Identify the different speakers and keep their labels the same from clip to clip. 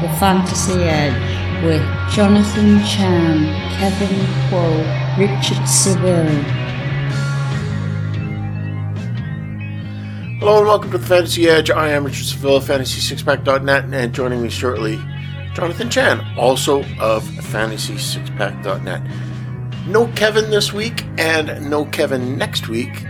Speaker 1: The Fantasy Edge with Jonathan Chan, Kevin Kuo, Richard Seville.
Speaker 2: Hello and welcome to the Fantasy Edge. I am Richard Seville, FantasySixpack.net, and joining me shortly, Jonathan Chan, also of FantasySixpack.net. No Kevin this week and no Kevin next week.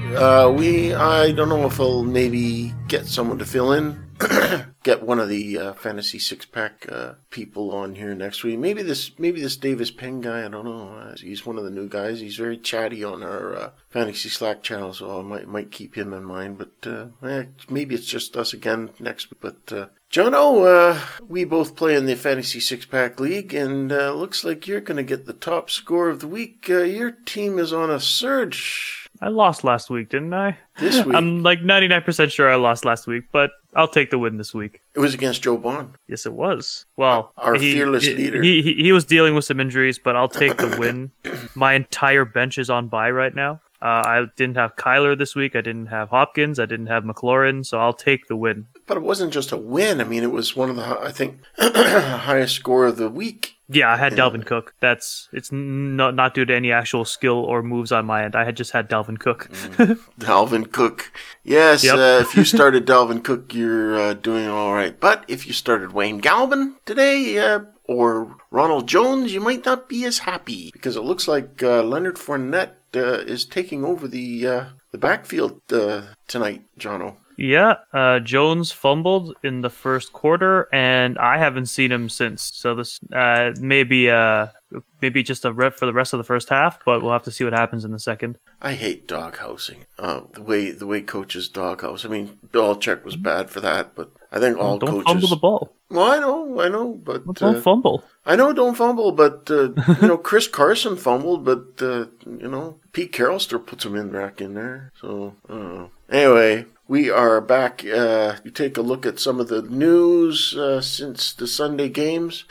Speaker 2: I don't know if I'll maybe get someone to fill in. Get one of the Fantasy Six Pack people on here next week. Maybe this Davis Ping guy. I don't know. He's one of the new guys. He's very chatty on our Fantasy Slack channel, so I might keep him in mind. But maybe it's just us again next week. But Jono, we both play in the Fantasy Six Pack League, and looks like you're going to get the top score of the week. Your team is on a surge.
Speaker 3: I lost last week, didn't I?
Speaker 2: This week?
Speaker 3: I'm like 99% sure I lost last week, but I'll take the win this week.
Speaker 2: It was against Joe Bond.
Speaker 3: Yes, it was. Well,
Speaker 2: our fearless leader.
Speaker 3: He was dealing with some injuries, but I'll take the win. My entire bench is on bye right now. I didn't have Kyler this week. I didn't have Hopkins. I didn't have McLaurin, so I'll take the win.
Speaker 2: But it wasn't just a win. I mean, it was one of the, I think, highest score of the week.
Speaker 3: Yeah, I had Dalvin Cook. It's not due to any actual skill or moves on my end. I had just had Dalvin Cook.
Speaker 2: Dalvin Cook. Yes,
Speaker 3: Yep.
Speaker 2: If you started Dalvin Cook, you're doing all right. But if you started Wayne Galvin today, or Ronald Jones, you might not be as happy. Because it looks like Leonard Fournette is taking over the backfield tonight, Jono.
Speaker 3: Yeah, Jones fumbled in the first quarter, and I haven't seen him since. So this maybe just a rep for the rest of the first half, but we'll have to see what happens in the second.
Speaker 2: I hate doghousing. The way coaches doghouse. I mean, Belichick was bad for that, but I think all
Speaker 3: don't
Speaker 2: coaches.
Speaker 3: Don't fumble the ball.
Speaker 2: Well, I know, but
Speaker 3: don't fumble.
Speaker 2: I know, don't fumble, but Chris Carson fumbled, but Pete Carroll still puts him back in there. So anyway. We are back. You take a look at some of the news since the Sunday games.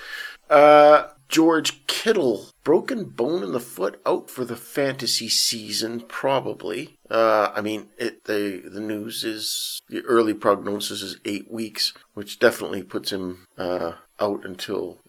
Speaker 2: George Kittle, broken bone in the foot, out for the fantasy season, probably. The news is the early prognosis is 8 weeks, which definitely puts him out until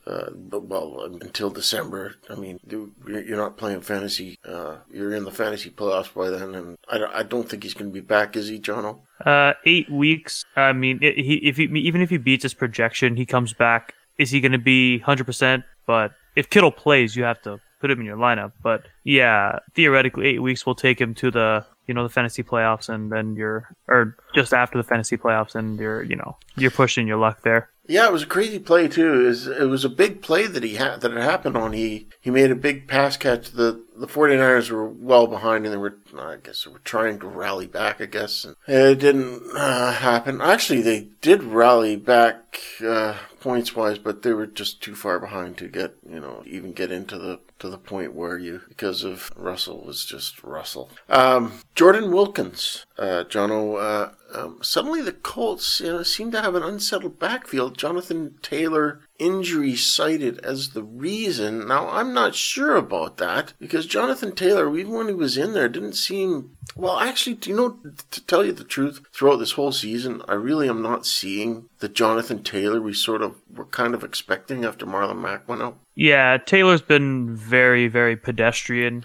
Speaker 2: December. I mean, you're not playing fantasy. You're in the fantasy playoffs by then, and I don't think he's going to be back, is he, Jono?
Speaker 3: 8 weeks. I mean, even if he beats his projection, he comes back. Is he going to be 100%? But if Kittle plays, you have to put him in your lineup. But yeah, theoretically, 8 weeks will take him to the fantasy playoffs, and then or just after the fantasy playoffs, and you're pushing your luck there.
Speaker 2: Yeah, it was a crazy play too. It was a big play that it happened on. He made a big pass catch. The 49ers were well behind, and they were trying to rally back, I guess. And it didn't happen. Actually, they did rally back points wise, but they were just too far behind to get get into the point where because of Russell was just Russell. Jordan Wilkins, Jono. Suddenly the Colts, seem to have an unsettled backfield. Jonathan Taylor injury cited as the reason. Now, I'm not sure about that because Jonathan Taylor, even when he was in there, didn't seem... Well, actually, to tell you the truth, throughout this whole season, I really am not seeing the Jonathan Taylor we were kind of expecting after Marlon Mack went out.
Speaker 3: Yeah, Taylor's been very, very pedestrian,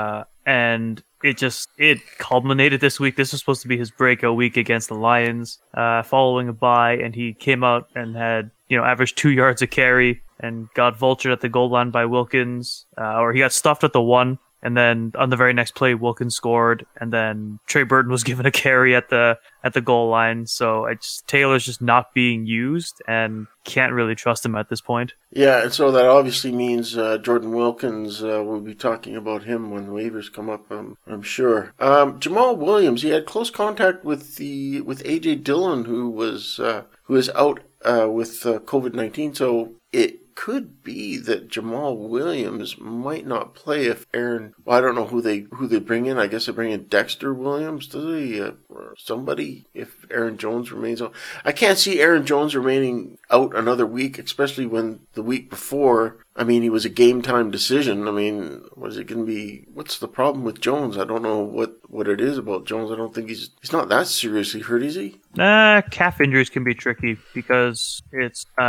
Speaker 3: and it culminated this week. This was supposed to be his breakout week against the Lions, following a bye, and he came out and had, averaged 2 yards a carry and got vultured at the goal line by Wilkins, or he got stuffed at the 1. And then on the very next play, Wilkins scored, and then Trey Burton was given a carry at the goal line. So Taylor's just not being used, and can't really trust him at this point.
Speaker 2: Yeah, and so that obviously means Jordan Wilkins. We'll be talking about him when waivers come up. I'm sure. Jamal Williams, he had close contact with AJ Dillon, who is out with COVID-19. So it could be that Jamal Williams might not play if Aaron... Well, I don't know who they bring in. I guess they bring in Dexter Williams, does he? Or somebody, if Aaron Jones remains out. I can't see Aaron Jones remaining out another week, especially when the week before, he was a game-time decision. Was it going to be... What's the problem with Jones? I don't know what it is about Jones. I don't think he's not that seriously hurt, is he?
Speaker 3: Calf injuries can be tricky because it's...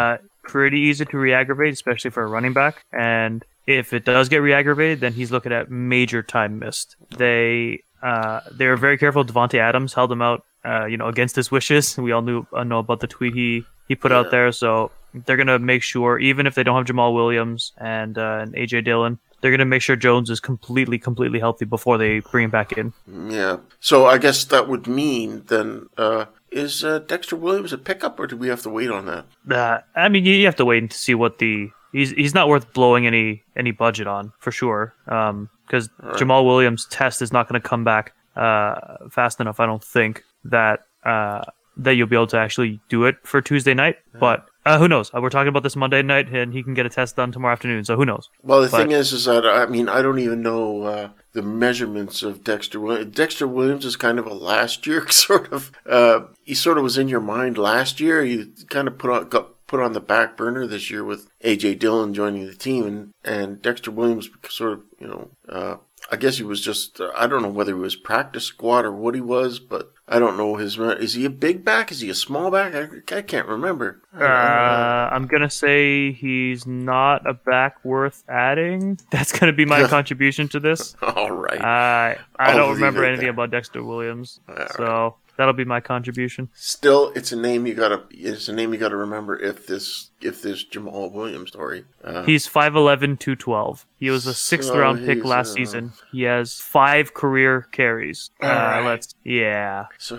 Speaker 3: pretty easy to re-aggravate, especially for a running back. And if it does get re-aggravated, then he's looking at major time missed. They were very careful. Devontae Adams held him out, against his wishes. We all know about the tweet he put out there. So they're going to make sure, even if they don't have Jamal Williams and A.J. Dillon, they're going to make sure Jones is completely healthy before they bring him back in.
Speaker 2: Yeah. So I guess that would mean then, is Dexter Williams a pickup, or do we have to wait on that?
Speaker 3: You have to wait to see what he's not worth blowing any budget on, for sure. Because Jamal Williams' test is not going to come back fast enough, I don't think, that you'll be able to actually do it for Tuesday night. But who knows? We're talking about this Monday night, and he can get a test done tomorrow afternoon, so who knows?
Speaker 2: Well, the thing is that, I don't even know the measurements of Dexter Williams. Dexter Williams is kind of a last year sort of, he sort of was in your mind last year. You kind of got put on the back burner this year with A.J. Dillon joining the team, and Dexter Williams sort of, I guess he was just, I don't know whether he was practice squad or what he was, but I don't know is he a big back? Is he a small back? I can't remember.
Speaker 3: I'm going to say he's not a back worth adding. That's going to be my contribution to this.
Speaker 2: All right.
Speaker 3: I don't remember anything about Dexter Williams, so that'll be my contribution.
Speaker 2: Still, it's a name you gotta remember if this Jamal Williams story.
Speaker 3: He's 5'11", 212. He was a 6th round pick last season. He has 5 career carries.
Speaker 2: So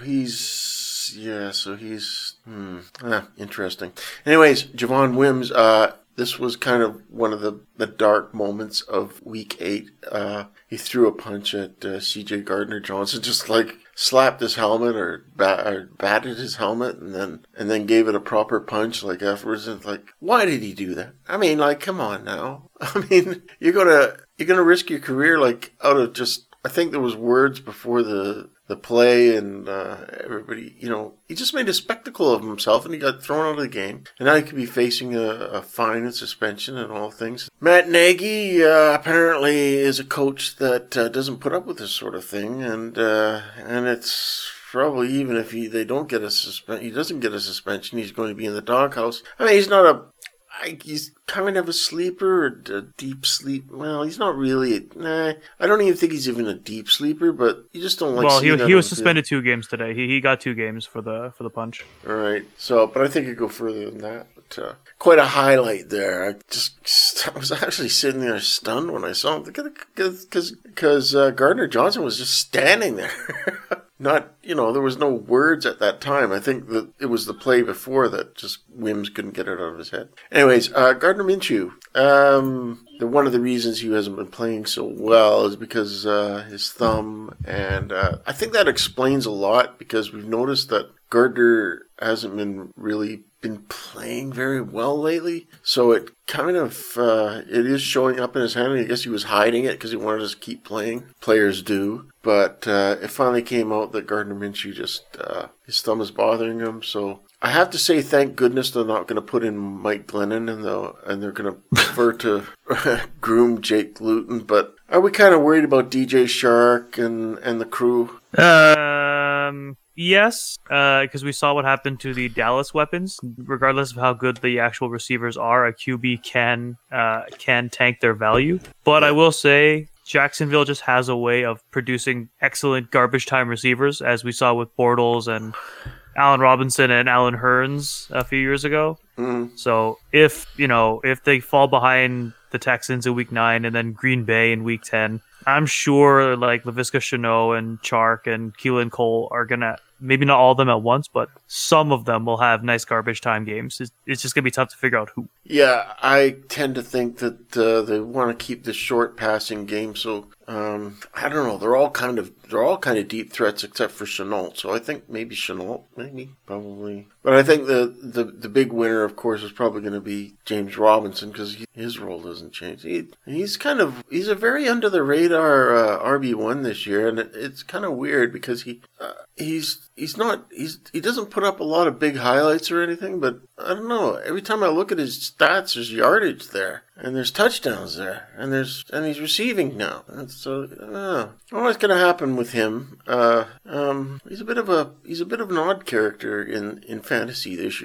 Speaker 2: he's interesting. Anyways, Javon Wims, this was kind of one of the dark moments of week 8. He threw a punch at C.J. Gardner-Johnson, just like slapped his helmet or batted his helmet, and then gave it a proper punch like afterwards. And like, why did he do that? I mean, like, come on now. I mean, you're gonna risk your career like out of just. I think there was words before the play, and everybody, he just made a spectacle of himself, and he got thrown out of the game. And now he could be facing a fine and suspension and all things. Matt Nagy apparently is a coach that doesn't put up with this sort of thing, and it's probably, even if he doesn't get a suspension, he's going to be in the doghouse. I mean, he's kind of a sleeper, a deep sleep. Well, he's not really. I don't even think he's even a deep sleeper, but you just don't like.
Speaker 3: Well, he was suspended 2 games today. He got 2 games for the punch.
Speaker 2: All right. So, but I think it'd go further than that. But quite a highlight there. I was actually sitting there stunned when I saw him because Gardner Johnson was just standing there. Not, there was no words at that time. I think that it was the play before that just Wims couldn't get it out of his head. Anyways, Gardner Minshew. One of the reasons he hasn't been playing so well is because his thumb, and I think that explains a lot, because we've noticed that Gardner hasn't been playing very well lately. So it kind of, it is showing up in his hand. I guess he was hiding it because he wanted us to keep playing. Players do. But it finally came out that Gardner Minshew just, his thumb is bothering him. So I have to say, thank goodness they're not going to put in Mike Glennon, and they're going to prefer to groom Jake Luton. But are we kind of worried about DJ Shark and the crew?
Speaker 3: Yes, because we saw what happened to the Dallas weapons. Regardless of how good the actual receivers are, a QB can tank their value. But I will say, Jacksonville just has a way of producing excellent garbage time receivers, as we saw with Bortles and Allen Robinson and Allen Hurns a few years ago. Mm-hmm. So if they fall behind the Texans in week 9 and then Green Bay in week 10, I'm sure like Laviska Shenault and Chark and Keelan Cole are gonna, maybe not all of them at once, but some of them will have nice garbage time games. It's just gonna be tough to figure out who. Yeah,
Speaker 2: I tend to think that they want to keep the short passing game. So I don't know. They're all kind of deep threats except for Shenault. So I think maybe Shenault, probably. But I think the big winner, of course, is probably going to be James Robinson, because his role doesn't change. He's a very under the radar RB1 this year, and it's kind of weird because he doesn't put up a lot of big highlights or anything, but I don't know. Every time I look at his stats, there's yardage there, and there's touchdowns there, and he's receiving now. And so I don't know what's going to happen with him. He's a bit of an odd character in fantasy this year.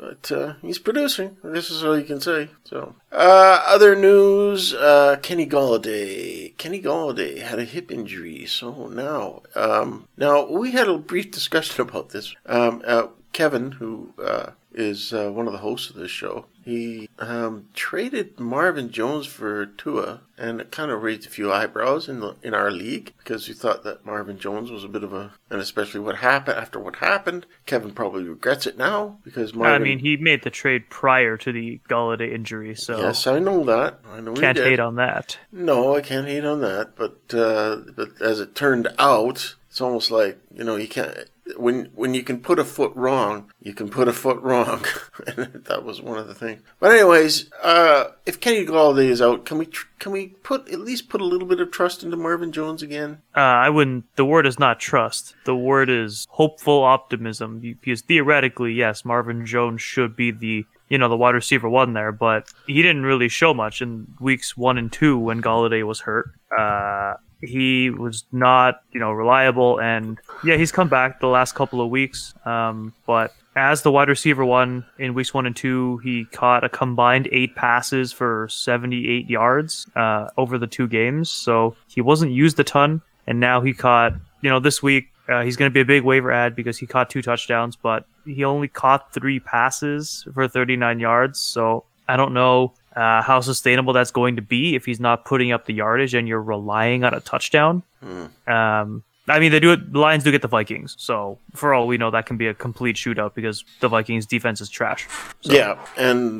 Speaker 2: But he's producing. This is all you can say. So, other news: Kenny Golladay. Kenny Golladay had a hip injury, so now we had a brief discussion about this. Kevin, who is one of the hosts of this show, he traded Marvin Jones for Tua, and it kind of raised a few eyebrows in our league because we thought that Marvin Jones was a bit of and especially what happened. Kevin probably regrets it now because Marvin.
Speaker 3: I mean, he made the trade prior to the Golladay injury, so
Speaker 2: yes, I know that. I know
Speaker 3: can't hate on that.
Speaker 2: No, I can't hate on that. But as it turned out, it's almost like you can't. When you can put a foot wrong, you can put a foot wrong. And that was one of the things. But anyways, if Kenny Golladay is out, can we at least put a little bit of trust into Marvin Jones again?
Speaker 3: I wouldn't. The word is not trust. The word is hopeful optimism. Because theoretically, yes, Marvin Jones should be the wide receiver one there, but he didn't really show much in weeks 1 and 2 when Golladay was hurt. He was not, reliable, and yeah, he's come back the last couple of weeks. But as the wide receiver one in weeks 1 and 2, he caught a combined 8 passes for 78 yards over the 2 games. So he wasn't used a ton, and now he caught, this week he's going to be a big waiver add because he caught 2 touchdowns, but he only caught 3 passes for 39 yards. So I don't know how sustainable that's going to be if he's not putting up the yardage and you're relying on a touchdown. I mean, the Lions do get the Vikings, so for all we know, that can be a complete shootout because the Vikings' defense is trash. So.
Speaker 2: Yeah, and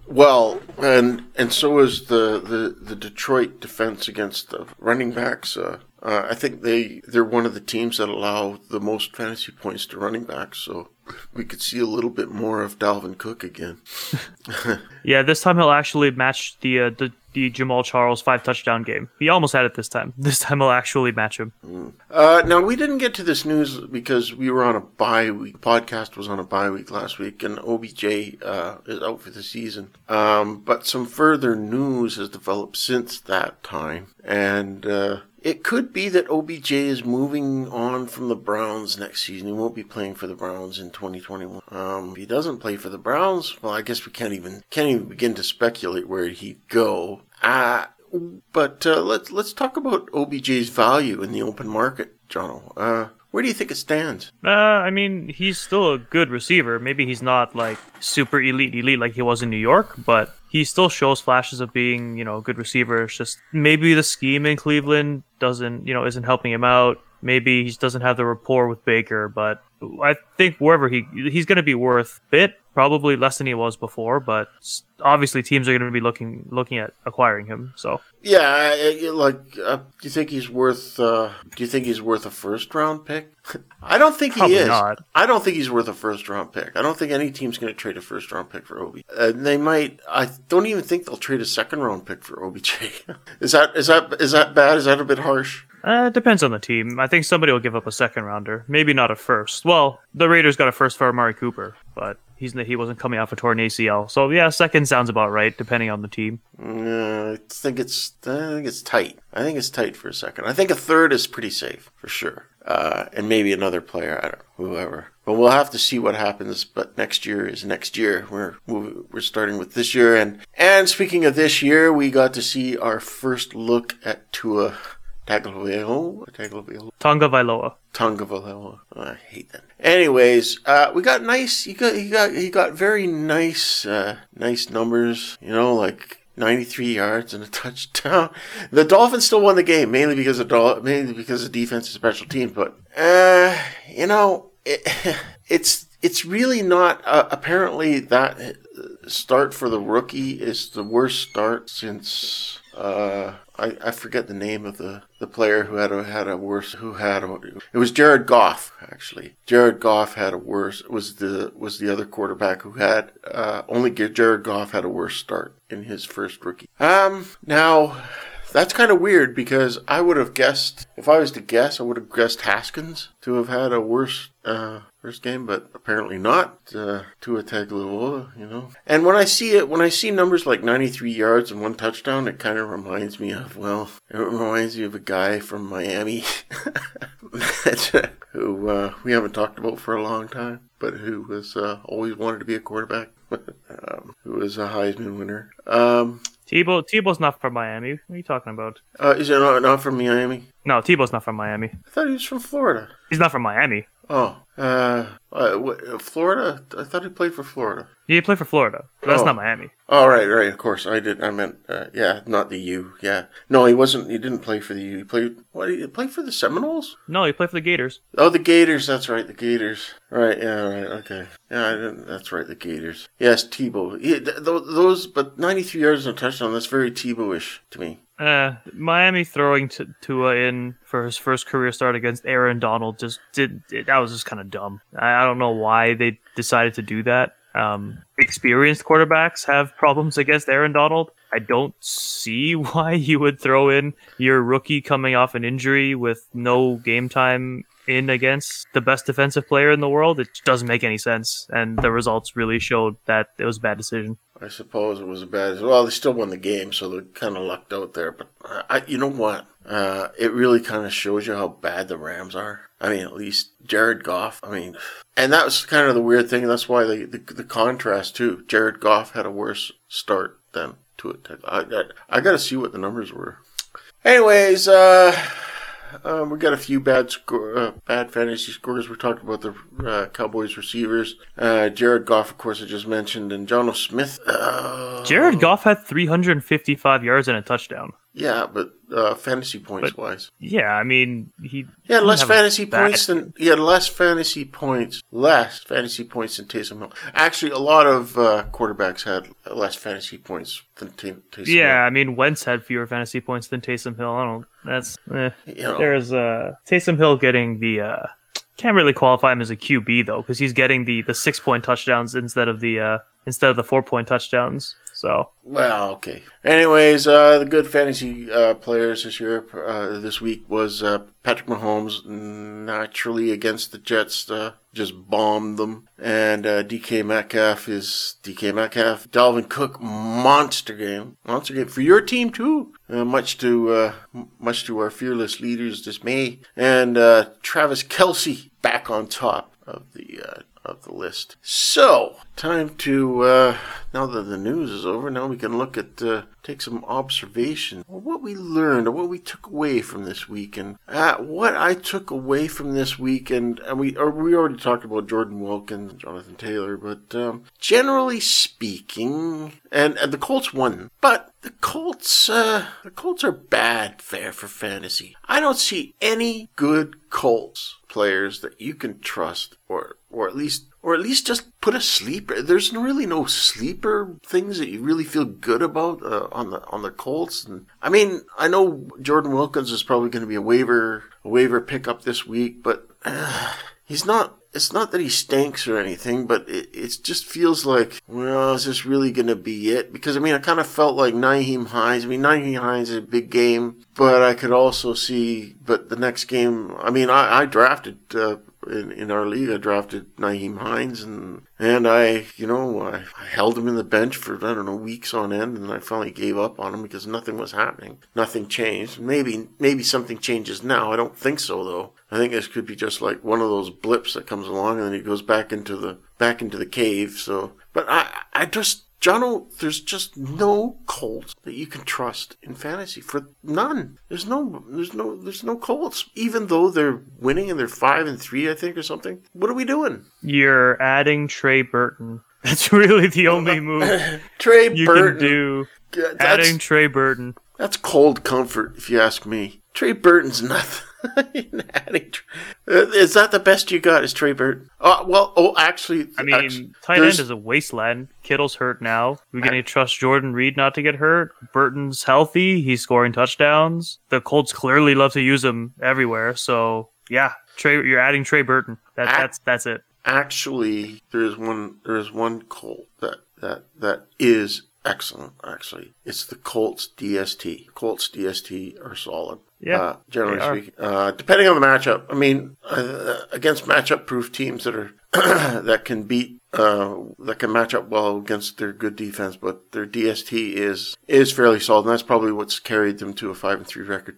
Speaker 2: so is the Detroit defense against the running backs. I think they're one of the teams that allow the most fantasy points to running backs, so we could see a little bit more of Dalvin Cook again.
Speaker 3: Yeah, this time he'll actually match the Jamal Charles 5 touchdown game. He almost had it this time. This time he'll actually match him.
Speaker 2: Now, we didn't get to this news because we were on a bye week. The podcast was on a bye week last week, and OBJ is out for the season. But some further news has developed since that time, and it could be that OBJ is moving on from the Browns next season. He won't be playing for the Browns in 2021. If he doesn't play for the Browns, well, I guess we can't even begin to speculate where he'd go. But let's talk about OBJ's value in the open market, Jono. Where do you think it stands?
Speaker 3: I mean, he's still a good receiver. Maybe he's not like super elite like he was in New York, but he still shows flashes of being, a good receiver. It's just maybe the scheme in Cleveland isn't helping him out. Maybe he just doesn't have the rapport with Baker, but I think wherever he's going to be worth a bit, probably less than he was before, but obviously teams are going to be looking at acquiring him. So
Speaker 2: yeah, do you think he's worth? Do you think he's worth a first round pick? I don't think he is.
Speaker 3: Not.
Speaker 2: I don't think he's worth a first round pick. I don't think any team's going to trade a first round pick for Obi. They might. I don't even think they'll trade a second round pick for OBJ. Is that bad? Is that a bit harsh?
Speaker 3: Depends on the team. I think somebody will give up a second rounder. Maybe not a first. Well, the Raiders got a first for Amari Cooper, but he wasn't coming off a torn ACL. So yeah, second sounds about right, depending on the team.
Speaker 2: I think it's tight. I think it's tight for a second. I think a third is pretty safe for sure. And maybe another player, I don't know, whoever. But we'll have to see what happens. But next year is next year. We're starting with this year, and speaking of this year, we got to see our first look at Tua Tagovailoa.
Speaker 3: Tagovailoa.
Speaker 2: I hate that. Anyways, we got nice. He got very nice numbers. Like 93 yards and a touchdown. The Dolphins still won the game mainly because of defense and special teams. But it's really not. Apparently, that start for the rookie is the worst start since. I forget the name of the player who had a worse. It was Jared Goff, actually. Jared Goff had a worse. Was the other quarterback who had only Jared Goff had a worse start in his first rookie. Now that's kind of weird because I would have guessed, if I was to guess, I would have guessed Haskins to have had a worse first game, but apparently not. Tua Tagovailoa, And when I see numbers like 93 yards and 1 touchdown, it kind of reminds me of a guy from Miami who we haven't talked about for a long time. but who was always wanted to be a quarterback, who was a Heisman winner.
Speaker 3: Tebow's not from Miami. What are you talking about?
Speaker 2: Is he not from Miami?
Speaker 3: No, Tebow's not from Miami.
Speaker 2: I thought he was from Florida.
Speaker 3: He's not from Miami.
Speaker 2: Oh, Florida? I thought he played for Florida.
Speaker 3: He played for Florida. But that's not Miami.
Speaker 2: Oh, right, of course. I meant, not the U, yeah. No, he wasn't, he didn't play for the U. He played, did he play for the Seminoles?
Speaker 3: No, he played for the Gators.
Speaker 2: Oh, the Gators, that's right, the Gators. Right, yeah, right, okay. Yeah, that's right, the Gators. Yes, Tebow. Those, but 93 yards and a touchdown, that's very Tebow-ish to me.
Speaker 3: Miami throwing Tua in for his first career start against Aaron Donald that was just kind of dumb. I don't know why they decided to do that. Experienced quarterbacks have problems against Aaron Donald. I don't see why you would throw in your rookie coming off an injury with no game time in against the best defensive player in the world. It doesn't make any sense, and the results really showed that it was a bad decision.
Speaker 2: I suppose it was well, they still won the game, so they kind of lucked out there. But you know what? It really kind of shows you how bad the Rams are. I mean, at least Jared Goff. I mean, and that was kind of the weird thing. That's why the contrast too. Jared Goff had a worse start than Tua. I got to see what the numbers were. Anyways, we got a few bad fantasy scores. We talked about the Cowboys receivers. Jared Goff, of course, I just mentioned, and Jonnu Smith.
Speaker 3: Jared Goff had 355 yards and a touchdown.
Speaker 2: Yeah, but fantasy points wise.
Speaker 3: Yeah, I mean he
Speaker 2: had less fantasy points than Taysom Hill. Actually, a lot of quarterbacks had less fantasy points than Taysom Hill.
Speaker 3: Yeah, I mean Wentz had fewer fantasy points than Taysom Hill. There's Taysom Hill getting the can't really qualify him as a QB though, because he's getting the 6-point touchdowns instead of the 4-point touchdowns. So
Speaker 2: well, okay. Anyways, the good fantasy players this week was Patrick Mahomes, naturally against the Jets, just bombed them, and DK Metcalf. Dalvin Cook, monster game for your team too. Much to our fearless leader's dismay, and Travis Kelce back on top of the list. So, time to, now that the news is over, now we can look at, take some observation of what we learned or what we took away from this week. And what I took away from this week, and we already talked about Jordan Wilkins, Jonathan Taylor, but generally speaking, and the Colts won, but the Colts are bad for fantasy. I don't see any good Colts players that you can trust, or at least just put a sleeper. There's really no sleeper things that you really feel good about on the Colts. And I mean, I know Jordan Wilkins is probably going to be a waiver pickup this week, but he's not. It's not that he stinks or anything, but it just feels like, well, is this really going to be it? Because, I mean, I kind of felt like Nyheim Hines. I mean, Nyheim Hines is a big game, but I could also see, but the next game, I mean, I drafted, in our league, I drafted Nyheim Hines, and I held him in the bench for, I don't know, weeks on end, and I finally gave up on him because nothing was happening. Nothing changed. Maybe something changes now. I don't think so, though. I think this could be just like one of those blips that comes along and then he goes back into the cave. So, but Jono, there's just no Colts that you can trust in fantasy. For none. There's no Colts. Even though they're winning and they're 5-3, I think, or something. What are we doing?
Speaker 3: You're adding Trey Burton. That's really the only move
Speaker 2: Trey
Speaker 3: you
Speaker 2: Burton.
Speaker 3: can do. Adding Trey Burton.
Speaker 2: That's cold comfort, if you ask me. Trey Burton's nothing. Is that the best you got? Is Trey Burton? Actually,
Speaker 3: I mean, tight end is a wasteland. Kittle's hurt now. We're going to trust Jordan Reed not to get hurt. Burton's healthy. He's scoring touchdowns. The Colts clearly love to use him everywhere. So yeah, you're adding Trey Burton. That's it.
Speaker 2: Actually, there is one Colt that is excellent. Actually, it's the Colts DST. Colts DST are solid.
Speaker 3: Yeah,
Speaker 2: generally speaking, depending on the matchup. I mean, against matchup-proof teams that are that can match up well against their good defense, but their DST is fairly solid, and that's probably what's carried them to a 5-3 record.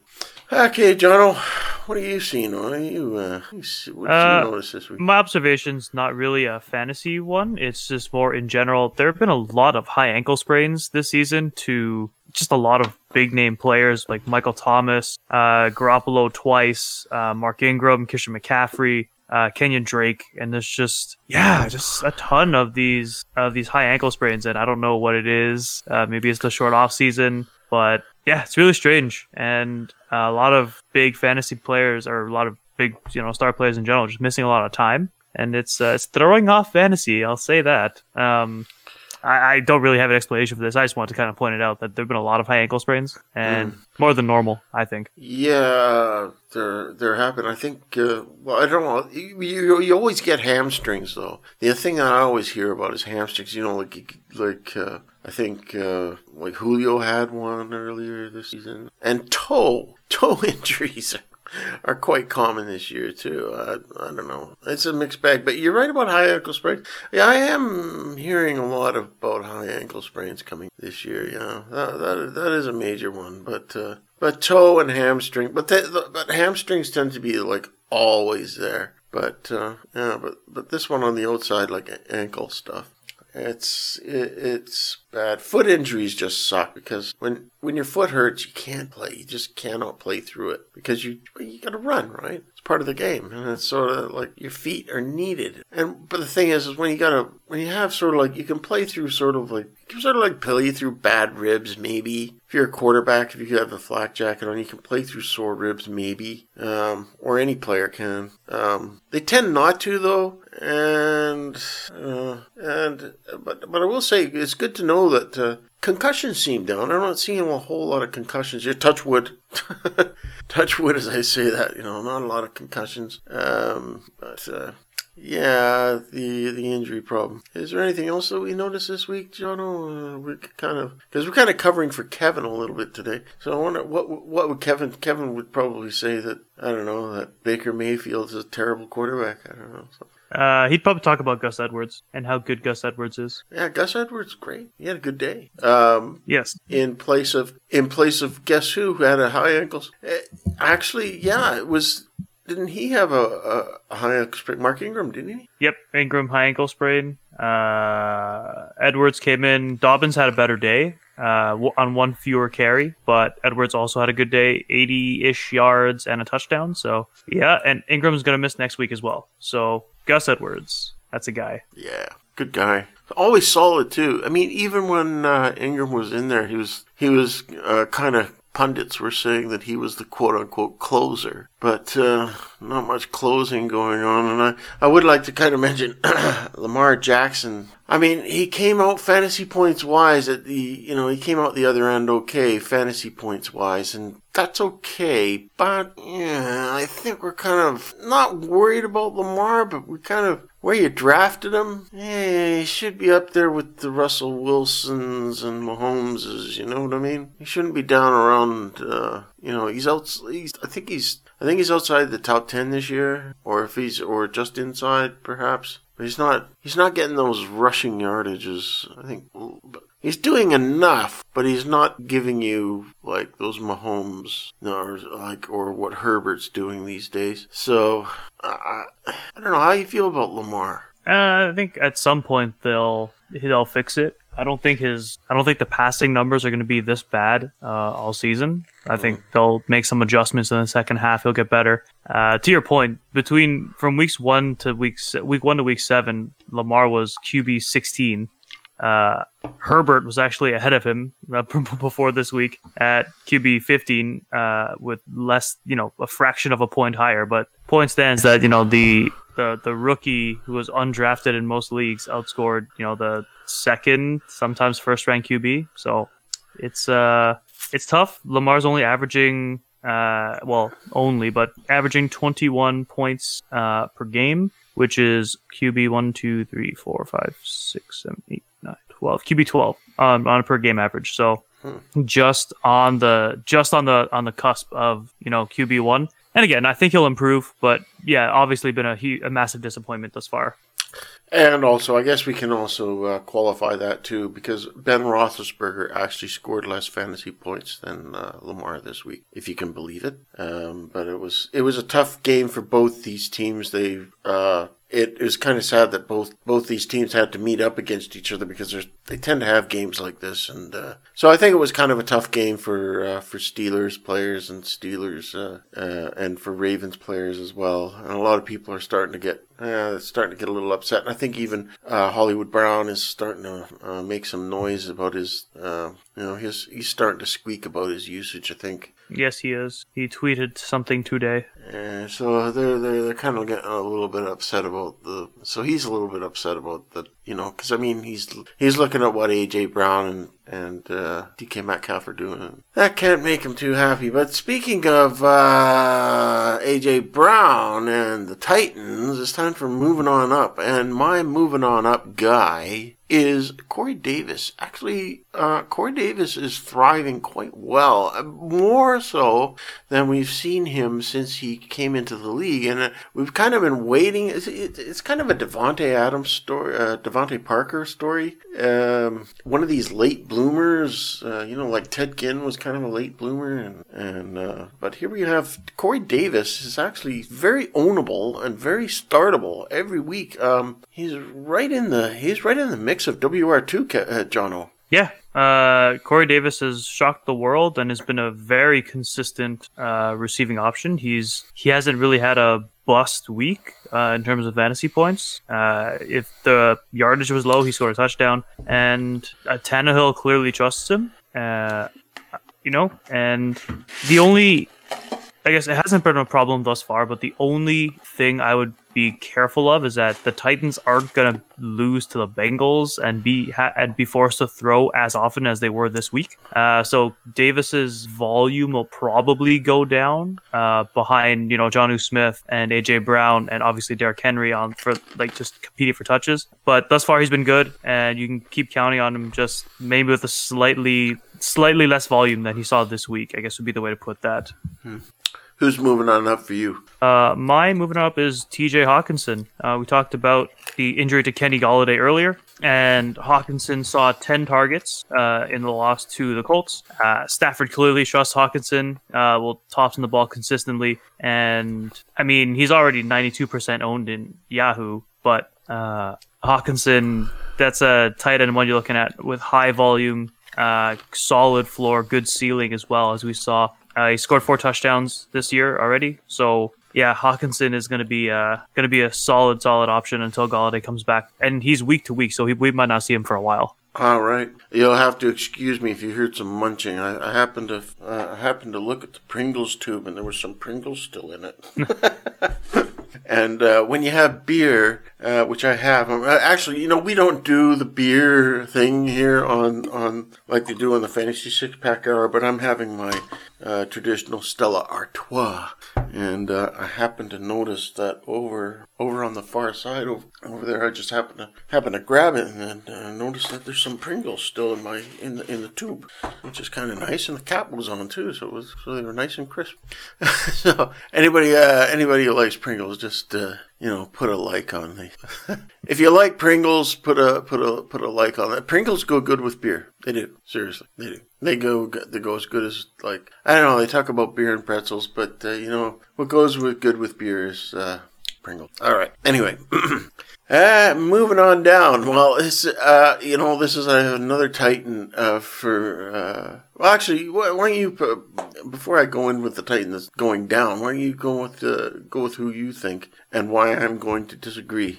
Speaker 2: Okay, Jono, what are you seeing? What did you notice this week?
Speaker 3: My observation's not really a fantasy one. It's just more in general. There have been a lot of high ankle sprains this season to just a lot of big name players like Michael Thomas, Garoppolo twice, Mark Ingram, Christian McCaffrey, Kenyon Drake, and there's just a ton of these high ankle sprains, and I don't know what it is. Maybe it's the short off season, but yeah, it's really strange, and a lot of big fantasy players or a lot of big star players in general just missing a lot of time, and it's throwing off fantasy. I'll say that. I don't really have an explanation for this. I just wanted to kind of point it out that there've been a lot of high ankle sprains, and more than normal, I think.
Speaker 2: Yeah, they're happening. I think. Well, I don't know. You always get hamstrings though. The thing that I always hear about is hamstrings. I think like Julio had one earlier this season, and toe injuries are quite common this year too. I don't know. It's a mixed bag, but you're right about high ankle sprains. Yeah, I am hearing a lot about high ankle sprains coming this year. Yeah, that is a major one. But toe and hamstring. But hamstrings tend to be like always there. But but this one on the outside, like ankle stuff. It's bad. Foot injuries just suck because when your foot hurts, you can't play. You just cannot play through it because you got to run, right? It's part of the game, and it's sort of like your feet are needed. But the thing is when you have sort of like you can play through you can sort of like play through bad ribs maybe. If you're a quarterback, if you have a flak jacket on, you can play through sore ribs maybe, or any player can. They tend not to though. But I will say it's good to know that concussions seem down. I'm not seeing a whole lot of concussions here. Touch wood, touch wood as I say that. Not a lot of concussions. Yeah, the injury problem. Is there anything else that we noticed this week, Jono? We're kind of covering for Kevin a little bit today. So I wonder what would Kevin would probably say that that Baker Mayfield is a terrible quarterback. I don't know. So.
Speaker 3: He'd probably talk about Gus Edwards and how good Gus Edwards is.
Speaker 2: Yeah, Gus Edwards, great. He had a good day.
Speaker 3: Yes.
Speaker 2: In place of guess who had a high ankle? Actually, yeah, it was. Didn't he have a high ankle sprain? Mark Ingram, didn't he?
Speaker 3: Yep, Ingram high ankle sprain. Edwards came in. Dobbins had a better day on one fewer carry, but Edwards also had a good day, 80-ish yards and a touchdown. So yeah, and Ingram's gonna miss next week as well. So Gus Edwards, that's a guy.
Speaker 2: Yeah, good guy. Always solid too. I mean, even when Ingram was in there, he was kind of. Pundits were saying that he was the quote-unquote closer, but not much closing going on. And I would like to kind of mention Lamar Jackson. I mean, he came out fantasy points wise he came out the other end okay, fantasy points wise, and that's okay. But yeah, I think we're kind of not worried about Lamar, but we kind of where you drafted him, he should be up there with the Russell Wilsons and Mahomeses. You know what I mean? He shouldn't be down around. He's out. I think he's outside the top 10 this year, or or just inside perhaps. But he's not getting those rushing yardages. I think he's doing enough, but he's not giving you like those Mahomes or what Herbert's doing these days. So I don't know how you feel about Lamar.
Speaker 3: I think at some point they'll fix it. I don't think the passing numbers are going to be this bad all season. I think they'll make some adjustments in the second half. He'll get better. To your point, from week 1 to week 7, Lamar was QB 16. Herbert was actually ahead of him before this week at QB 15 with less, a fraction of a point higher. But point stands that the rookie who was undrafted in most leagues outscored the second, sometimes first ranked QB. So it's tough. Lamar's only averaging averaging 21 points per game, which is QB 1, 2, 3, 4, 5, 6, 7, 8, 9, 12. QB 12 on a per game average. So just on the cusp of QB 1. And again, I think he'll improve, but yeah, obviously been a massive disappointment thus far.
Speaker 2: And also, I guess we can also qualify that too, because Ben Roethlisberger actually scored less fantasy points than Lamar this week, if you can believe it. But it was a tough game for both these teams. It was kind of sad that both these teams had to meet up against each other because they tend to have games like this, and so I think it was kind of a tough game for Steelers players and and for Ravens players as well. And a lot of people are starting to get a little upset. And I think even Hollywood Brown is starting to make some noise about his. He's starting to squeak about his usage, I think.
Speaker 3: Yes, he is. He tweeted something today.
Speaker 2: So they're kind of getting a little bit upset about so he's a little bit upset about that, because I mean he's looking at what AJ Brown and DK Metcalf are doing. That can't make him too happy. But speaking of AJ Brown and the Titans, it's time for moving on up. And my moving on up guy is Corey Davis. Actually, Corey Davis is thriving quite well, more so than we've seen him since he came into the league. And we've kind of been waiting. It's kind of a Devontae Adams story, Devontae Parker story. One of these late bloomers, like Ted Ginn was kind of a late bloomer, but here we have Corey Davis is actually very ownable and very startable every week. He's right in the mix of WR2, Jono.
Speaker 3: Yeah, Corey Davis has shocked the world and has been a very consistent receiving option. He hasn't really had a bust week in terms of fantasy points. If the yardage was low, he scored a touchdown, and Tannehill clearly trusts him. And the only, I guess it hasn't been a problem thus far, but the only thing I would be careful of is that the Titans aren't going to lose to the Bengals and be forced to throw as often as they were this week. So Davis's volume will probably go down behind Jonnu Smith and AJ Brown and obviously Derrick Henry for just competing for touches. But thus far he's been good, and you can keep counting on him, just maybe with a slightly less volume than he saw this week, I guess would be the way to put that.
Speaker 2: Who's moving on up for you?
Speaker 3: My moving up is TJ Hawkinson. We talked about the injury to Kenny Golladay earlier, and Hawkinson saw 10 targets in the loss to the Colts. Stafford clearly trusts Hawkinson, will toss him the ball consistently, and I mean, he's already 92% owned in Yahoo, but Hawkinson, that's a tight end one you're looking at with high volume, solid floor, good ceiling as well, as we saw. He scored 4 touchdowns this year already, so yeah, Hawkinson is going to be a solid option until Golladay comes back, and he's week to week, so we might not see him for a while.
Speaker 2: All right, you'll have to excuse me if you heard some munching. I happened to look at the Pringles tube, and there was some Pringles still in it. And when you have beer, which I have, actually, we don't do the beer thing here on like they do on the Fantasy 6-Pack Hour, but I'm having my traditional Stella Artois, and I happened to notice that over on the far side over there, I just happened to grab it and noticed that there's some Pringles still in the tube, which is kind of nice, and the cap was on too, so they were nice and crisp. So anybody who likes Pringles, just put a like on me. If you like Pringles, put a like on that. Pringles go good with beer. They do. Seriously, they do. They go as good as, like, I don't know. They talk about beer and pretzels, but what goes good with beer is Pringles. All right. Anyway. Moving on down. Well, this is another Titan well, actually, why don't you, before I go in with the Titan that's going down, why don't you go with who you think and why I'm going to disagree?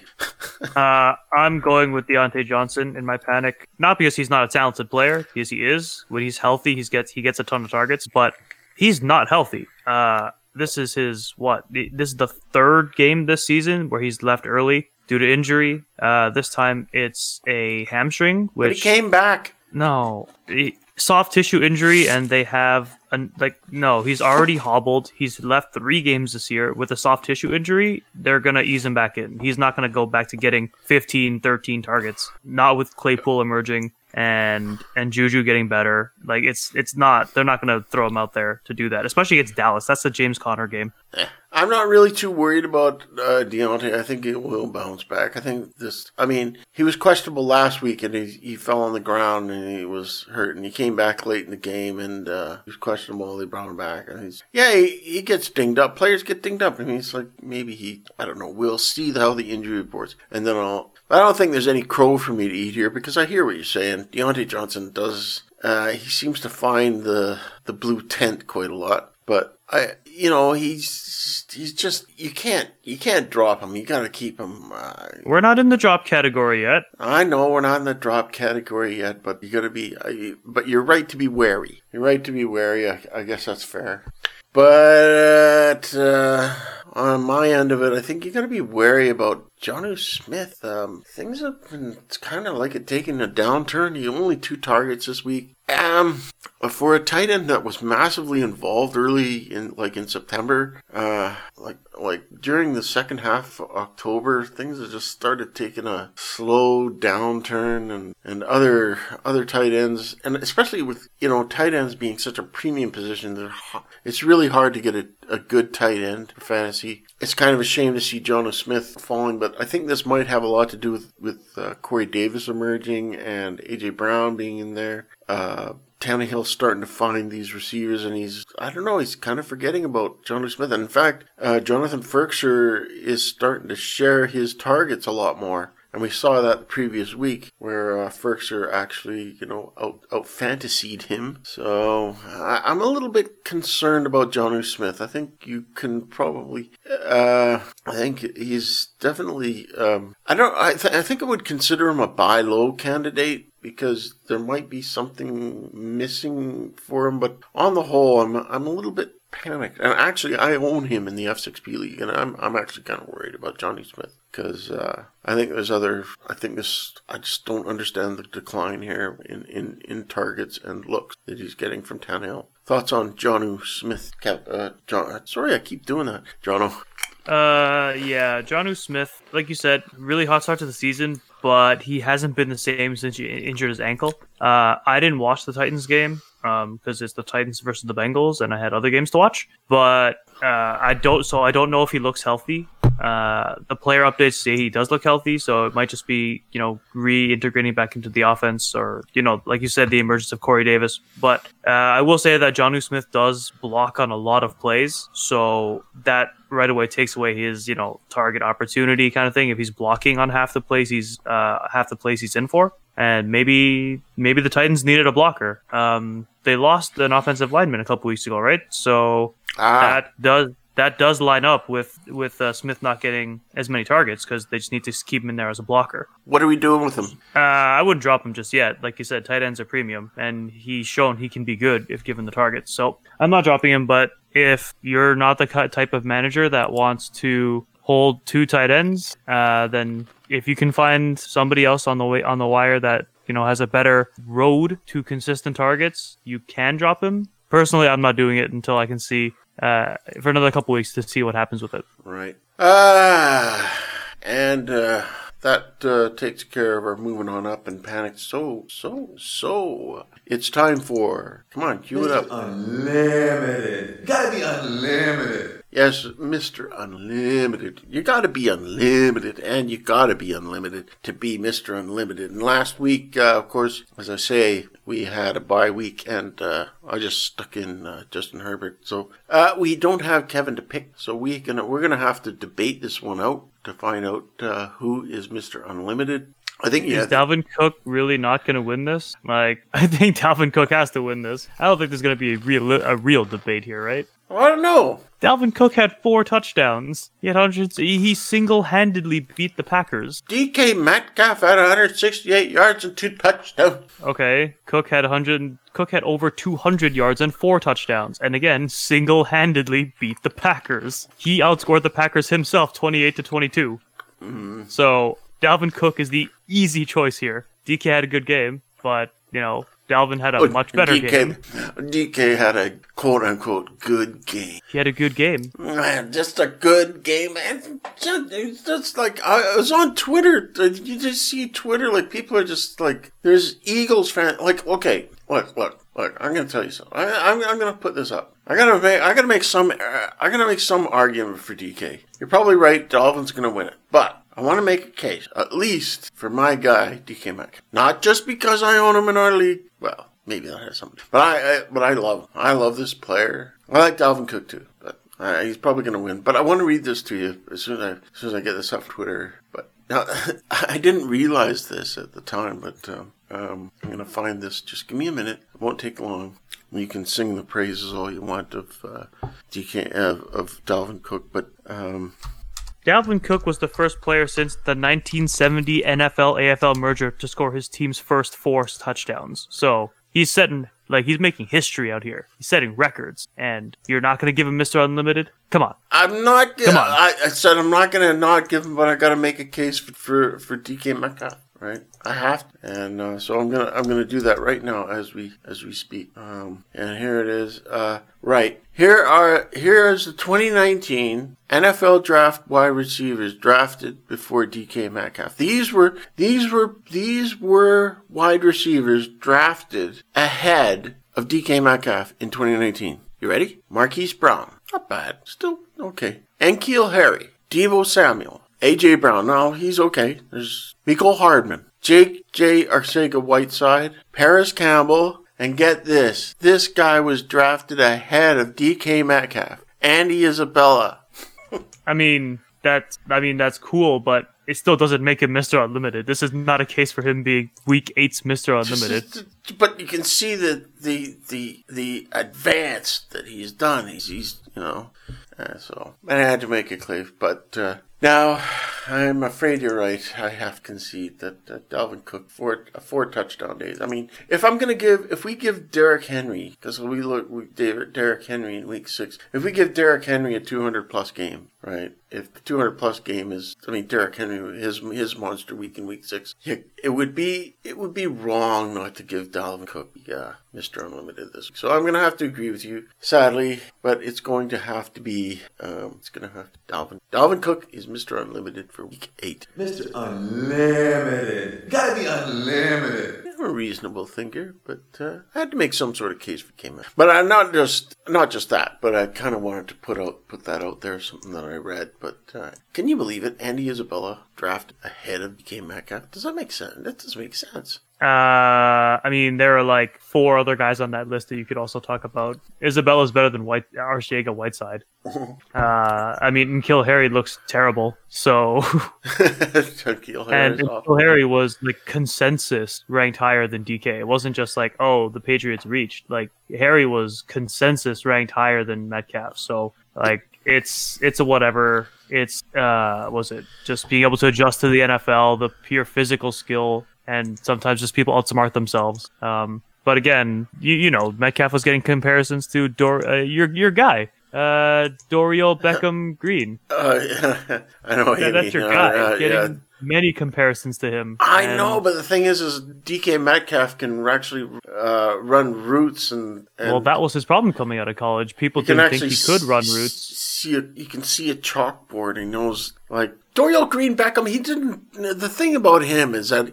Speaker 3: I'm going with Deontay Johnson in my panic, not because he's not a talented player, because he is. When he's healthy, he gets a ton of targets, but he's not healthy. This is this is the 3rd game this season where he's left early due to injury. This time it's a hamstring, which...
Speaker 2: But he came back.
Speaker 3: No. Soft tissue injury, and they have... he's already hobbled. He's left 3 games this year with a soft tissue injury. They're going to ease him back in. He's not going to go back to getting 15, 13 targets. Not with Claypool emerging and Juju getting better. It's not... They're not going to throw him out there to do that, especially against Dallas. That's the James Conner game.
Speaker 2: I'm not really too worried about Deontay. I think he will bounce back. I think he was questionable last week and he fell on the ground and he was hurt and he came back late in the game and he was questionable. They brought him back. And he gets dinged up. Players get dinged up. I mean, it's like maybe I don't know. We'll see how the injury reports. And then I don't think there's any crow for me to eat here because I hear what you're saying. Deontay Johnson does, he seems to find the blue tent quite a lot. But he's just you can't drop him. You got to keep him.
Speaker 3: We're not in the drop category yet.
Speaker 2: I know we're not in the drop category yet, but you got to be. But you're right to be wary. You're right to be wary. I guess that's fair. But on my end of it, I think you got to be wary about Jonnu Smith. Things have been kind of like it taking a downturn. He only 2 targets this week. For a tight end that was massively involved early in September, like during the second half of October, things have just started taking a slow downturn and other tight ends, and especially with, tight ends being such a premium position, it's really hard to get a good tight end for fantasy. It's kind of a shame to see Jonnu Smith falling, but I think this might have a lot to do with Corey Davis emerging and A.J. Brown being in there. Tannehill's starting to find these receivers, and he's kind of forgetting about Jonnu Smith. And in fact, Jonathan Ferkser is starting to share his targets a lot more. And we saw that the previous week where Ferkser actually, out fantasied him. So I'm a little bit concerned about Jonnu Smith. I think you can probably, I think he's definitely, I think I would consider him a buy low candidate because there might be something missing for him. But on the whole, I'm a little bit panicked. And actually, I own him in the F6P league, and I'm actually kind of worried about Jonnu Smith because I just don't understand the decline here in targets and looks that he's getting from Tannehill. Thoughts on Jonnu Smith? Sorry, I keep doing that, Jono.
Speaker 3: Jonnu Smith, like you said, really hot start to the season, but he hasn't been the same since he injured his ankle. I didn't watch the Titans game because it's the Titans versus the Bengals, and I had other games to watch. But I don't know if he looks healthy. The player updates say he does look healthy, so it might just be, reintegrating back into the offense or, like you said, the emergence of Corey Davis. But I will say that Jonnu Smith does block on a lot of plays, so that right away takes away his, target opportunity kind of thing. If he's blocking on half the plays he's in for. And maybe the Titans needed a blocker. They lost an offensive lineman a couple weeks ago, right? So that does line up with Smith not getting as many targets because they just need to keep him in there as a blocker.
Speaker 2: What are we doing with him?
Speaker 3: I wouldn't drop him just yet. Like you said, tight ends are premium, and he's shown he can be good if given the targets. So I'm not dropping him, but if you're not the type of manager that wants to hold 2 tight ends, then if you can find somebody else on the wire that has a better road to consistent targets, you can drop him. Personally, I'm not doing it until I can see for another couple weeks to see what happens with it.
Speaker 2: Right. And that takes care of our moving on up and panic. So it's time for, come on, cue it up.
Speaker 4: Unlimited. Gotta be unlimited.
Speaker 2: Yes, Mr. Unlimited. You gotta be unlimited, and you gotta be unlimited to be Mr. Unlimited. And last week, of course, as I say, we had a bye week, and I just stuck in Justin Herbert. So we don't have Kevin to pick, so we're gonna have to debate this one out to find out who is Mr. Unlimited. I think
Speaker 3: is Dalvin Cook really not going to win this? I think Dalvin Cook has to win this. I don't think there's going to be a real debate here, right?
Speaker 2: Well, I don't know.
Speaker 3: Dalvin Cook had 4 touchdowns. He single-handedly beat the Packers.
Speaker 2: DK Metcalf had 168 yards and 2 touchdowns.
Speaker 3: Okay, Cook had over 200 yards and 4 touchdowns, and again, single-handedly beat the Packers. He outscored the Packers himself 28-22.
Speaker 2: Mm-hmm.
Speaker 3: So Dalvin Cook is the easy choice here. DK had a good game, but Dalvin had a much better game.
Speaker 2: DK had a quote-unquote good game.
Speaker 3: He had a good game.
Speaker 2: Man, just a good game, man. It's just like, I was on Twitter. You just see Twitter, like, people are just like, there's Eagles fans. Like, okay, look, I'm going to tell you something. I'm going to put this up. I gotta make some argument for DK. You're probably right. Dalvin's gonna win it, but I want to make a case, at least for my guy DK Metcalf. Not just because I own him in our league. Well, maybe that has something. But I love him. I love this player. I like Dalvin Cook too, but he's probably gonna win. But I want to read this to you as soon as I get this off Twitter. But now, I didn't realize this at the time, but I'm gonna find this. Just give me a minute. It won't take long. You can sing the praises all you want of DK of Dalvin Cook, but
Speaker 3: Dalvin Cook was the first player since the 1970 NFL-AFL merger to score his team's first 4 touchdowns. So he's making history out here. He's setting records, and you're not going to give him Mr. Unlimited? Come on.
Speaker 2: I'm not.
Speaker 3: Come on.
Speaker 2: I said I'm not going to not give him, but I got to make a case for DK Metcalf. Right, I have to, and so I'm gonna do that right now as we speak. And here it is. Right here is the 2019 NFL Draft wide receivers drafted before DK Metcalf. These were wide receivers drafted ahead of DK Metcalf in 2019. You ready? Marquise Brown, not bad, still okay. N'Keal Harry, Deebo Samuel. A.J. Brown, no, he's okay. There's Mecole Hardman, J.J. Arcega-Whiteside, Paris Campbell, and get this. This guy was drafted ahead of DK Metcalf. Andy Isabella.
Speaker 3: I mean, that's cool, but it still doesn't make him Mr. Unlimited. This is not a case for him being Week 8's Mr. Unlimited.
Speaker 2: But you can see the advance that he's done. He's so I had to make it clear, but now I'm afraid you're right. I have to concede that Dalvin Cook 4 touchdown days. I mean, if we give Derrick Henry, because Derrick Henry in week 6, if we give Derrick Henry a 200+ game, right? If the 200+ game is, Derrick Henry, his monster week in week 6, it would be wrong not to give Dalvin Cook Mr. Unlimited this week. So I'm going to have to agree with you, sadly, but it's going to have to be Dalvin Cook is Mr. Unlimited for week 8.
Speaker 4: Mr. Unlimited. Gotta be unlimited.
Speaker 2: I'm a reasonable thinker, but I had to make some sort of case for DK. But I'm not just that, but I kind of wanted to put that out there, something that I read. But can you believe it? Andy Isabella drafted ahead of DK Metcalf. Does that make sense? That doesn't make sense.
Speaker 3: There are like 4 other guys on that list that you could also talk about. Isabella's better than Arcega-Whiteside. N'Keal Harry looks terrible. So, N'Keal Harry was like consensus ranked higher than DK. It wasn't just like, oh, the Patriots reached. Like Harry was consensus ranked higher than Metcalf. So, like it's a whatever. It's was it just being able to adjust to the NFL, the pure physical skill. And sometimes just people outsmart themselves. But again, you know, Metcalf was getting comparisons to your guy, Dorial Beckham Green.
Speaker 2: I know.
Speaker 3: That's your guy. Getting many comparisons to him.
Speaker 2: I know, but the thing is DK Metcalf can actually run routes and
Speaker 3: well, that was his problem coming out of college. People didn't think he could run routes.
Speaker 2: You can see a chalkboard. He knows, like Dorial Green Beckham. He didn't. The thing about him is that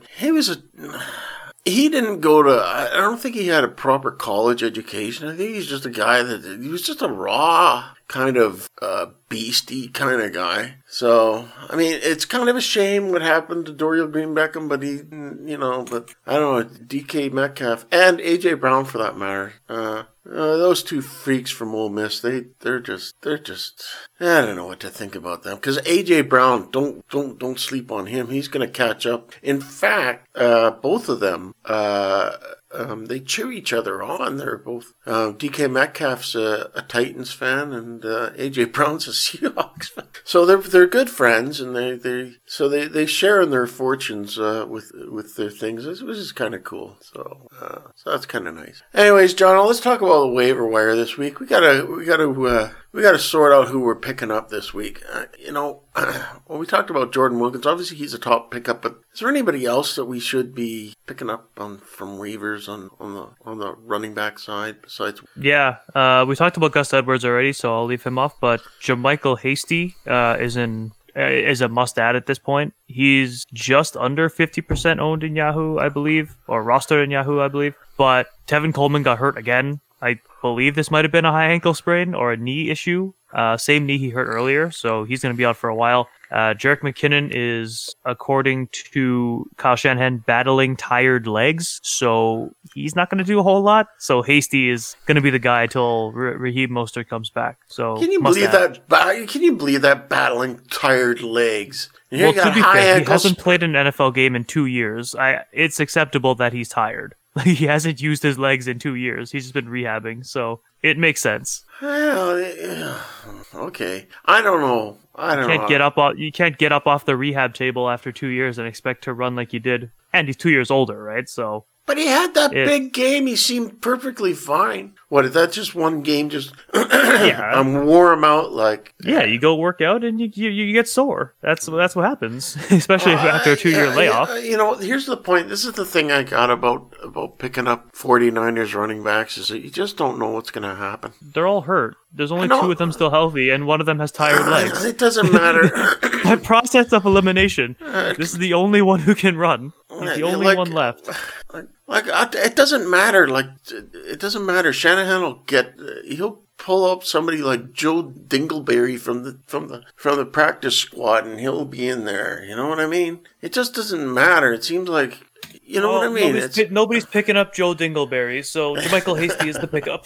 Speaker 2: he didn't go to. I don't think he had a proper college education. I think he's just a guy he was just a raw kind of beastie kind of guy. So, it's kind of a shame what happened to Dorial Green Beckham, but but I don't know, DK Metcalf and A.J. Brown for that matter. Those 2 freaks from Ole Miss, they're just, I don't know what to think about them. Because A.J. Brown, don't sleep on him. He's going to catch up. In fact, both of them, they cheer each other on. They're both, DK Metcalf's a Titans fan and A.J. Brown's a Seahawks fan. So they're good friends, and they share in their fortunes with their things, which is kind of cool. So that's kind of nice. Anyways, John, let's talk about the waiver wire this week. We gotta sort out who we're picking up this week. When we talked about Jordan Wilkins, obviously he's a top pickup, but is there anybody else that we should be picking up from waivers on the running back side besides? Yeah,
Speaker 3: we talked about Gus Edwards already, so I'll leave him off. But JaMycal Hasty is a must-add at this point. He's just under 50% owned in Yahoo, I believe, or rostered in Yahoo, I believe. But Tevin Coleman got hurt again I believe this might have been a high ankle sprain or a knee issue. Same knee he hurt earlier, so he's going to be out for a while. Jerick McKinnon is, according to Kyle Shanahan, battling tired legs, so he's not going to do a whole lot. So Hasty is going to be the guy till Raheem Mostert comes back. So
Speaker 2: Can you believe that? Can you believe that, battling tired legs? And here
Speaker 3: Well,
Speaker 2: you
Speaker 3: to
Speaker 2: got
Speaker 3: be
Speaker 2: high
Speaker 3: fair, he
Speaker 2: ankles.
Speaker 3: hasn't played an NFL game in 2 years. It's acceptable that he's tired. He hasn't used his legs in 2 years. He's just been rehabbing, so it makes sense.
Speaker 2: Well, okay. I don't know.
Speaker 3: You can't get up off the rehab table after 2 years and expect to run like you did. And he's 2 years older, right? So
Speaker 2: But he had that big game. He seemed perfectly fine. What, is that just one game? Just wore him out like...
Speaker 3: yeah, you go work out and you get sore. That's what happens, especially after a 2-year layoff.
Speaker 2: Here's the point. This is the thing I got about picking up 49ers running backs is that you just don't know what's going to happen.
Speaker 3: They're all hurt. There's only 2 of them still healthy, and one of them has tired legs.
Speaker 2: It doesn't matter.
Speaker 3: By process of elimination, this is the only one who can run. He's the only one left.
Speaker 2: It doesn't matter. It doesn't matter. Shanahan he'll pull up somebody like Joe Dingleberry from the practice squad, and he'll be in there. You know what I mean? It just doesn't matter. It seems like, you know what I mean?
Speaker 3: Nobody's picking up Joe Dingleberry, so Michael Hasty is the pickup.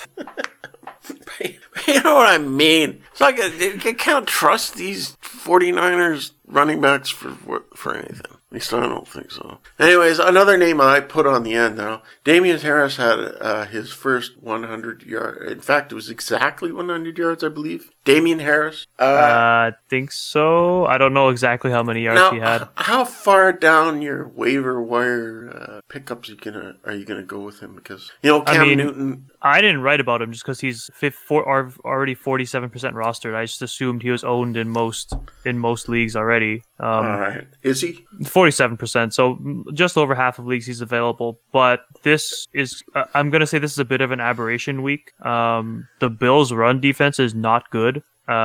Speaker 2: You know what I mean? It's like I can't trust these 49ers running backs for anything. At least I don't think so. Anyways, another name I put on the end now. Damian Harris had his first 100 yard. In fact, it was exactly 100 yards, I believe. Damian Harris.
Speaker 3: I think so. I don't know exactly how many yards he had.
Speaker 2: How far down your waiver wire pickups are you gonna go with him? Because Cam Newton.
Speaker 3: I didn't write about him just because he's already 47% rostered. I just assumed he was owned in most leagues already.
Speaker 2: All right, is he?
Speaker 3: 47%, so just over half of leagues he's available. But this is, I'm going to say this is a bit of an aberration week. The Bills' run defense is not good.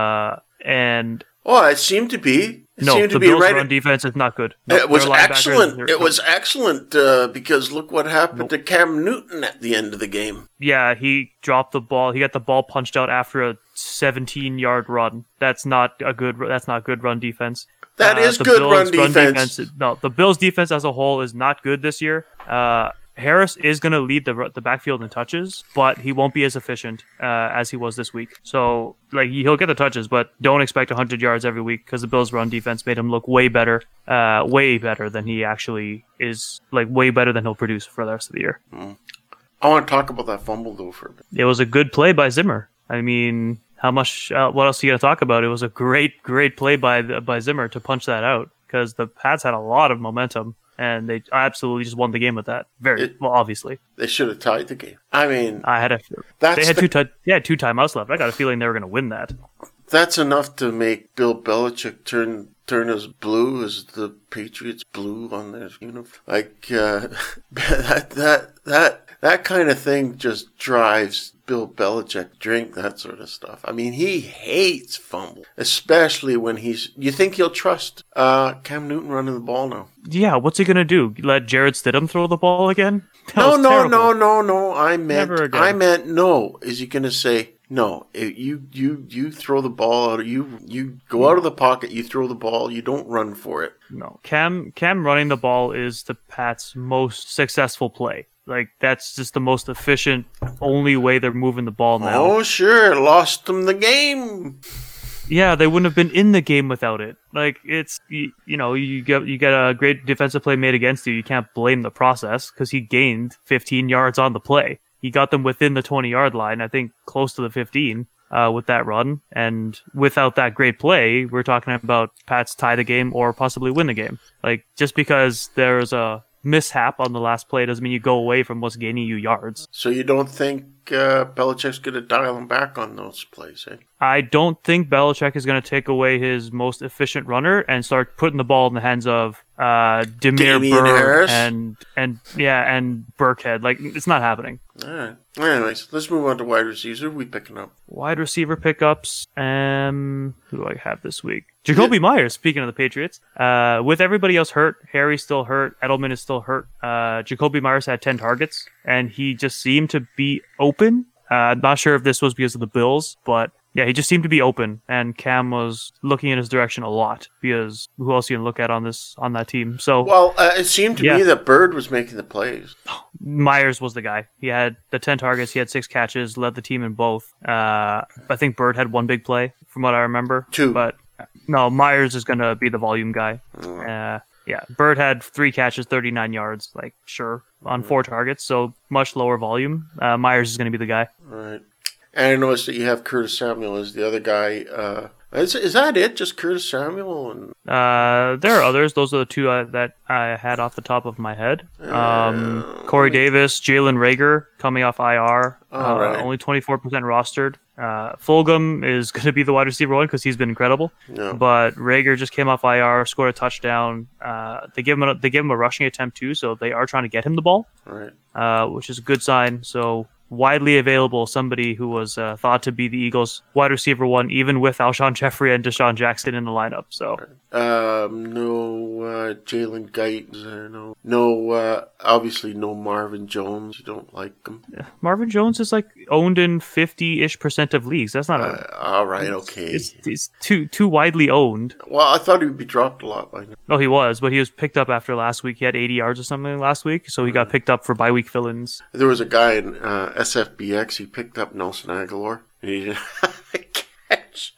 Speaker 3: And
Speaker 2: it seemed to be.
Speaker 3: The Bills' run defense is not good.
Speaker 2: It was excellent. It was excellent because look what happened to Cam Newton at the end of the game.
Speaker 3: Yeah, he dropped the ball. He got the ball punched out after a 17-yard run. That's not good run defense.
Speaker 2: That is good run defense.
Speaker 3: The Bills' defense as a whole is not good this year. Harris is going to lead the backfield in touches, but he won't be as efficient as he was this week. So, he'll get the touches, but don't expect 100 yards every week because the Bills' run defense made him look way better than he actually is, way better than he'll produce for the rest of the year.
Speaker 2: I want to talk about that fumble, though, for a bit.
Speaker 3: It was a good play by Zimmer. I mean, how much? What else are you going to talk about? It was a great play by Zimmer to punch that out because the Pats had a lot of momentum. And they absolutely just won the game with that. Obviously.
Speaker 2: They should have tied the game. I mean...
Speaker 3: they had two timeouts left. I got a feeling they were going to win that.
Speaker 2: That's enough to make Bill Belichick turn as blue as the Patriots blue on their uniform. That kind of thing just drives Bill Belichick to drink that sort of stuff. I mean, he hates fumble, especially when you think he'll trust Cam Newton running the ball now.
Speaker 3: Yeah, what's he gonna do? Let Jared Stidham throw the ball again?
Speaker 2: No. I meant no. Is he gonna say no? You throw the ball out. You go out of the pocket. You throw the ball. You don't run for it.
Speaker 3: No, Cam running the ball is the Pats' most successful play. That's just the most efficient, only way they're moving the ball now.
Speaker 2: Oh, sure. Lost them the game.
Speaker 3: Yeah, they wouldn't have been in the game without it. You get a great defensive play made against you. You can't blame the process because he gained 15 yards on the play. He got them within the 20-yard line, I think close to the 15 with that run. And without that great play, we're talking about Pats tie the game or possibly win the game. Just because there's a mishap on the last play doesn't mean you go away from what's gaining you yards.
Speaker 2: So you don't think Belichick's going to dial him back on those plays, eh?
Speaker 3: I don't think Belichick is going to take away his most efficient runner and start putting the ball in the hands of Demir Burr and Burkhead. It's not happening.
Speaker 2: All right. Anyways, let's move on to wide receivers. Who are we picking up?
Speaker 3: Wide receiver pickups. Who do I have this week? Jacoby Myers, speaking of the Patriots. With everybody else hurt, Harry's still hurt, Edelman is still hurt. Jacoby Myers had 10 targets, and he just seemed to be open. Not sure if this was because of the Bills, but yeah, he just seemed to be open, and Cam was looking in his direction a lot because who else you can look at on that team? So
Speaker 2: Well, it seemed to me that Bird was making the plays.
Speaker 3: Myers was the guy. He had the 10 targets, he had 6 catches, led the team in both. I think Bird had one big play from what I remember.
Speaker 2: 2.
Speaker 3: But no, Myers is going to be the volume guy. Yeah, Bird had 3 catches, 39 yards, like sure, on 4 targets, so much lower volume. Myers is going to be the guy.
Speaker 2: Right. And I noticed that you have Curtis Samuel as the other guy. Is that it? Just Curtis Samuel? And
Speaker 3: there are others. Those are the 2 that I had off the top of my head. Corey Davis, Jalen Rager coming off IR,
Speaker 2: right.
Speaker 3: only 24% rostered. Fulgham is going to be the wide receiver 1 because he's been incredible.
Speaker 2: No.
Speaker 3: But Rager just came off IR, scored a touchdown. They give him a rushing attempt too, so they are trying to get him the ball,
Speaker 2: Right.
Speaker 3: which is a good sign. So widely available, somebody who was thought to be the Eagles' wide receiver 1, even with Alshon Jeffrey and Deshaun Jackson in the lineup. So
Speaker 2: No Jalen Guyton. No, obviously no Marvin Jones. You don't like him.
Speaker 3: Marvin Jones is like owned in 50-ish% of leagues. That's not
Speaker 2: All right, okay.
Speaker 3: It's too widely owned.
Speaker 2: Well, I thought he'd be dropped a lot by now.
Speaker 3: Oh, he was, but he was picked up after last week. He had 80 yards or something last week, so he got picked up for bye week fill-ins.
Speaker 2: There was a guy in SFBX. He picked up Nelson Aguilar, and he didn't have a catch.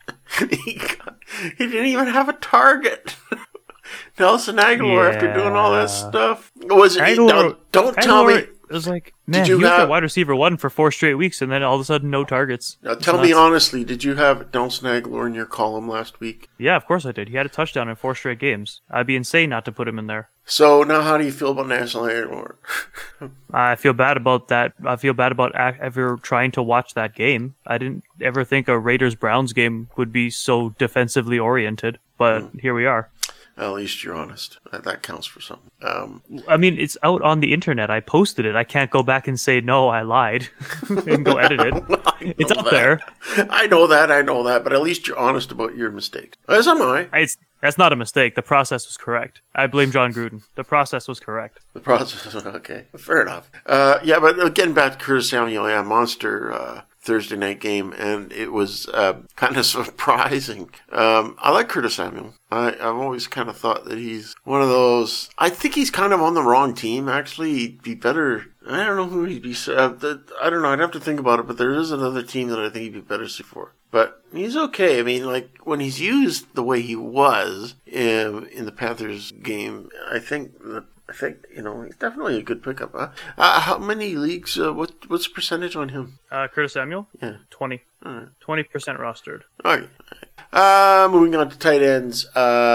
Speaker 2: He didn't even have a target. Nelson Aguilar, after doing all that stuff, was it?
Speaker 3: Aguilar,
Speaker 2: Don't tell me.
Speaker 3: It was like, man,
Speaker 2: you
Speaker 3: he was
Speaker 2: have-
Speaker 3: the wide receiver 1 for 4 straight weeks, and then all of a sudden, no targets.
Speaker 2: Now,
Speaker 3: It's
Speaker 2: tell me
Speaker 3: nuts.
Speaker 2: honestly, did you have Nelson Aguilar in your column last week?
Speaker 3: Yeah, of course I did. He had a touchdown in 4 straight games. I'd be insane not to put him in there.
Speaker 2: So now, how do you feel about Nelson Aguilar?
Speaker 3: I feel bad about that. I feel bad about ever trying to watch that game. I didn't ever think a Raiders-Browns game would be so defensively oriented, but here we are.
Speaker 2: At least you're honest. That counts for something.
Speaker 3: I mean, it's out on the internet. I posted it. I can't go back and say, no, I lied and go edit it. It's out there.
Speaker 2: I know that, but at least you're honest about your mistake. As am I.
Speaker 3: That's not a mistake. The process was correct. I blame John Gruden. The process was correct.
Speaker 2: The process, okay. Fair enough. Yeah, but getting back to Curtis Samuel, monster Thursday night game, and it was kind of surprising. I like Curtis Samuel. I've always kind of thought that he's one of those. I think he's kind of on the wrong team, actually. He'd be better. I don't know who he'd be. I don't know. I'd have to think about it, but there is another team that I think he'd be better suited for. But he's okay. I mean, like, when he's used the way he was in the Panthers game, I think, he's definitely a good pickup. How many leagues, what's the percentage on him?
Speaker 3: Curtis Samuel?
Speaker 2: Yeah.
Speaker 3: 20.
Speaker 2: All right.
Speaker 3: 20% rostered.
Speaker 2: Okay. Moving on to tight ends.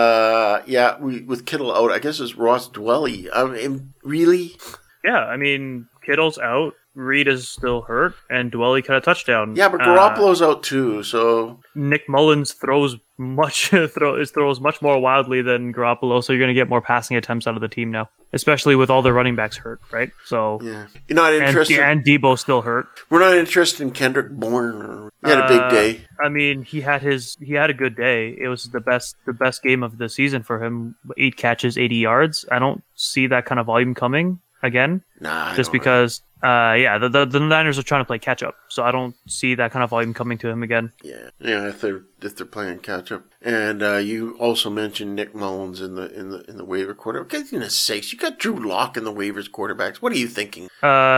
Speaker 2: With Kittle out, I guess it's Ross Dwelly. Really?
Speaker 3: Yeah, I mean, Kittle's out. Reed is still hurt, and Dwelly caught a touchdown.
Speaker 2: Yeah, but Garoppolo's out too, so...
Speaker 3: Nick Mullins throws much more wildly than Garoppolo, so you're going to get more passing attempts out of the team now, especially with all the running backs hurt, right? So
Speaker 2: yeah, you're not interested.
Speaker 3: And Debo's still hurt.
Speaker 2: We're not interested in Kendrick Bourne. He had a big day.
Speaker 3: I mean, he had a good day. It was the best game of the season for him. 8 catches, 80 yards. I don't see that kind of volume coming again.
Speaker 2: Nah,
Speaker 3: just because. The Niners are trying to play catch up, so I don't see that kind of volume coming to him again.
Speaker 2: Yeah. If they're playing catch up, and you also mentioned Nick Mullins in the waiver quarter. Goodness sakes, you got Drew Lock in the waivers quarterbacks. What are you thinking?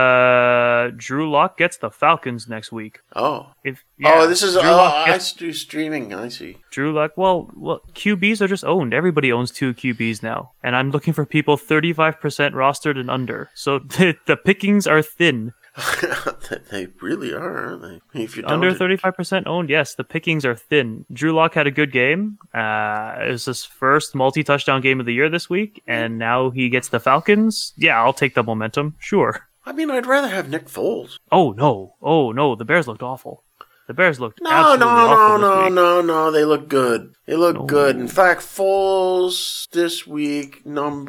Speaker 3: Drew Lock gets the Falcons next week.
Speaker 2: Oh.
Speaker 3: This is
Speaker 2: I do streaming. I see.
Speaker 3: Drew Lock. Well, QBs are just owned. Everybody owns 2 QBs now, and I'm looking for people 35% rostered and under. So the pickings are thin.
Speaker 2: They really are, aren't they? If you
Speaker 3: Under 35% owned, yes, the pickings are thin. Drew Lock had a good game. It was his first multi-touchdown game of the year this week, and now he gets the Falcons. Yeah, I'll take the momentum. Sure.
Speaker 2: I mean, I'd rather have Nick Foles.
Speaker 3: Oh, no. The Bears looked awful. The Bears looked
Speaker 2: No.
Speaker 3: absolutely awful this week.
Speaker 2: No. They look good. He looked good. In fact, Foles this week,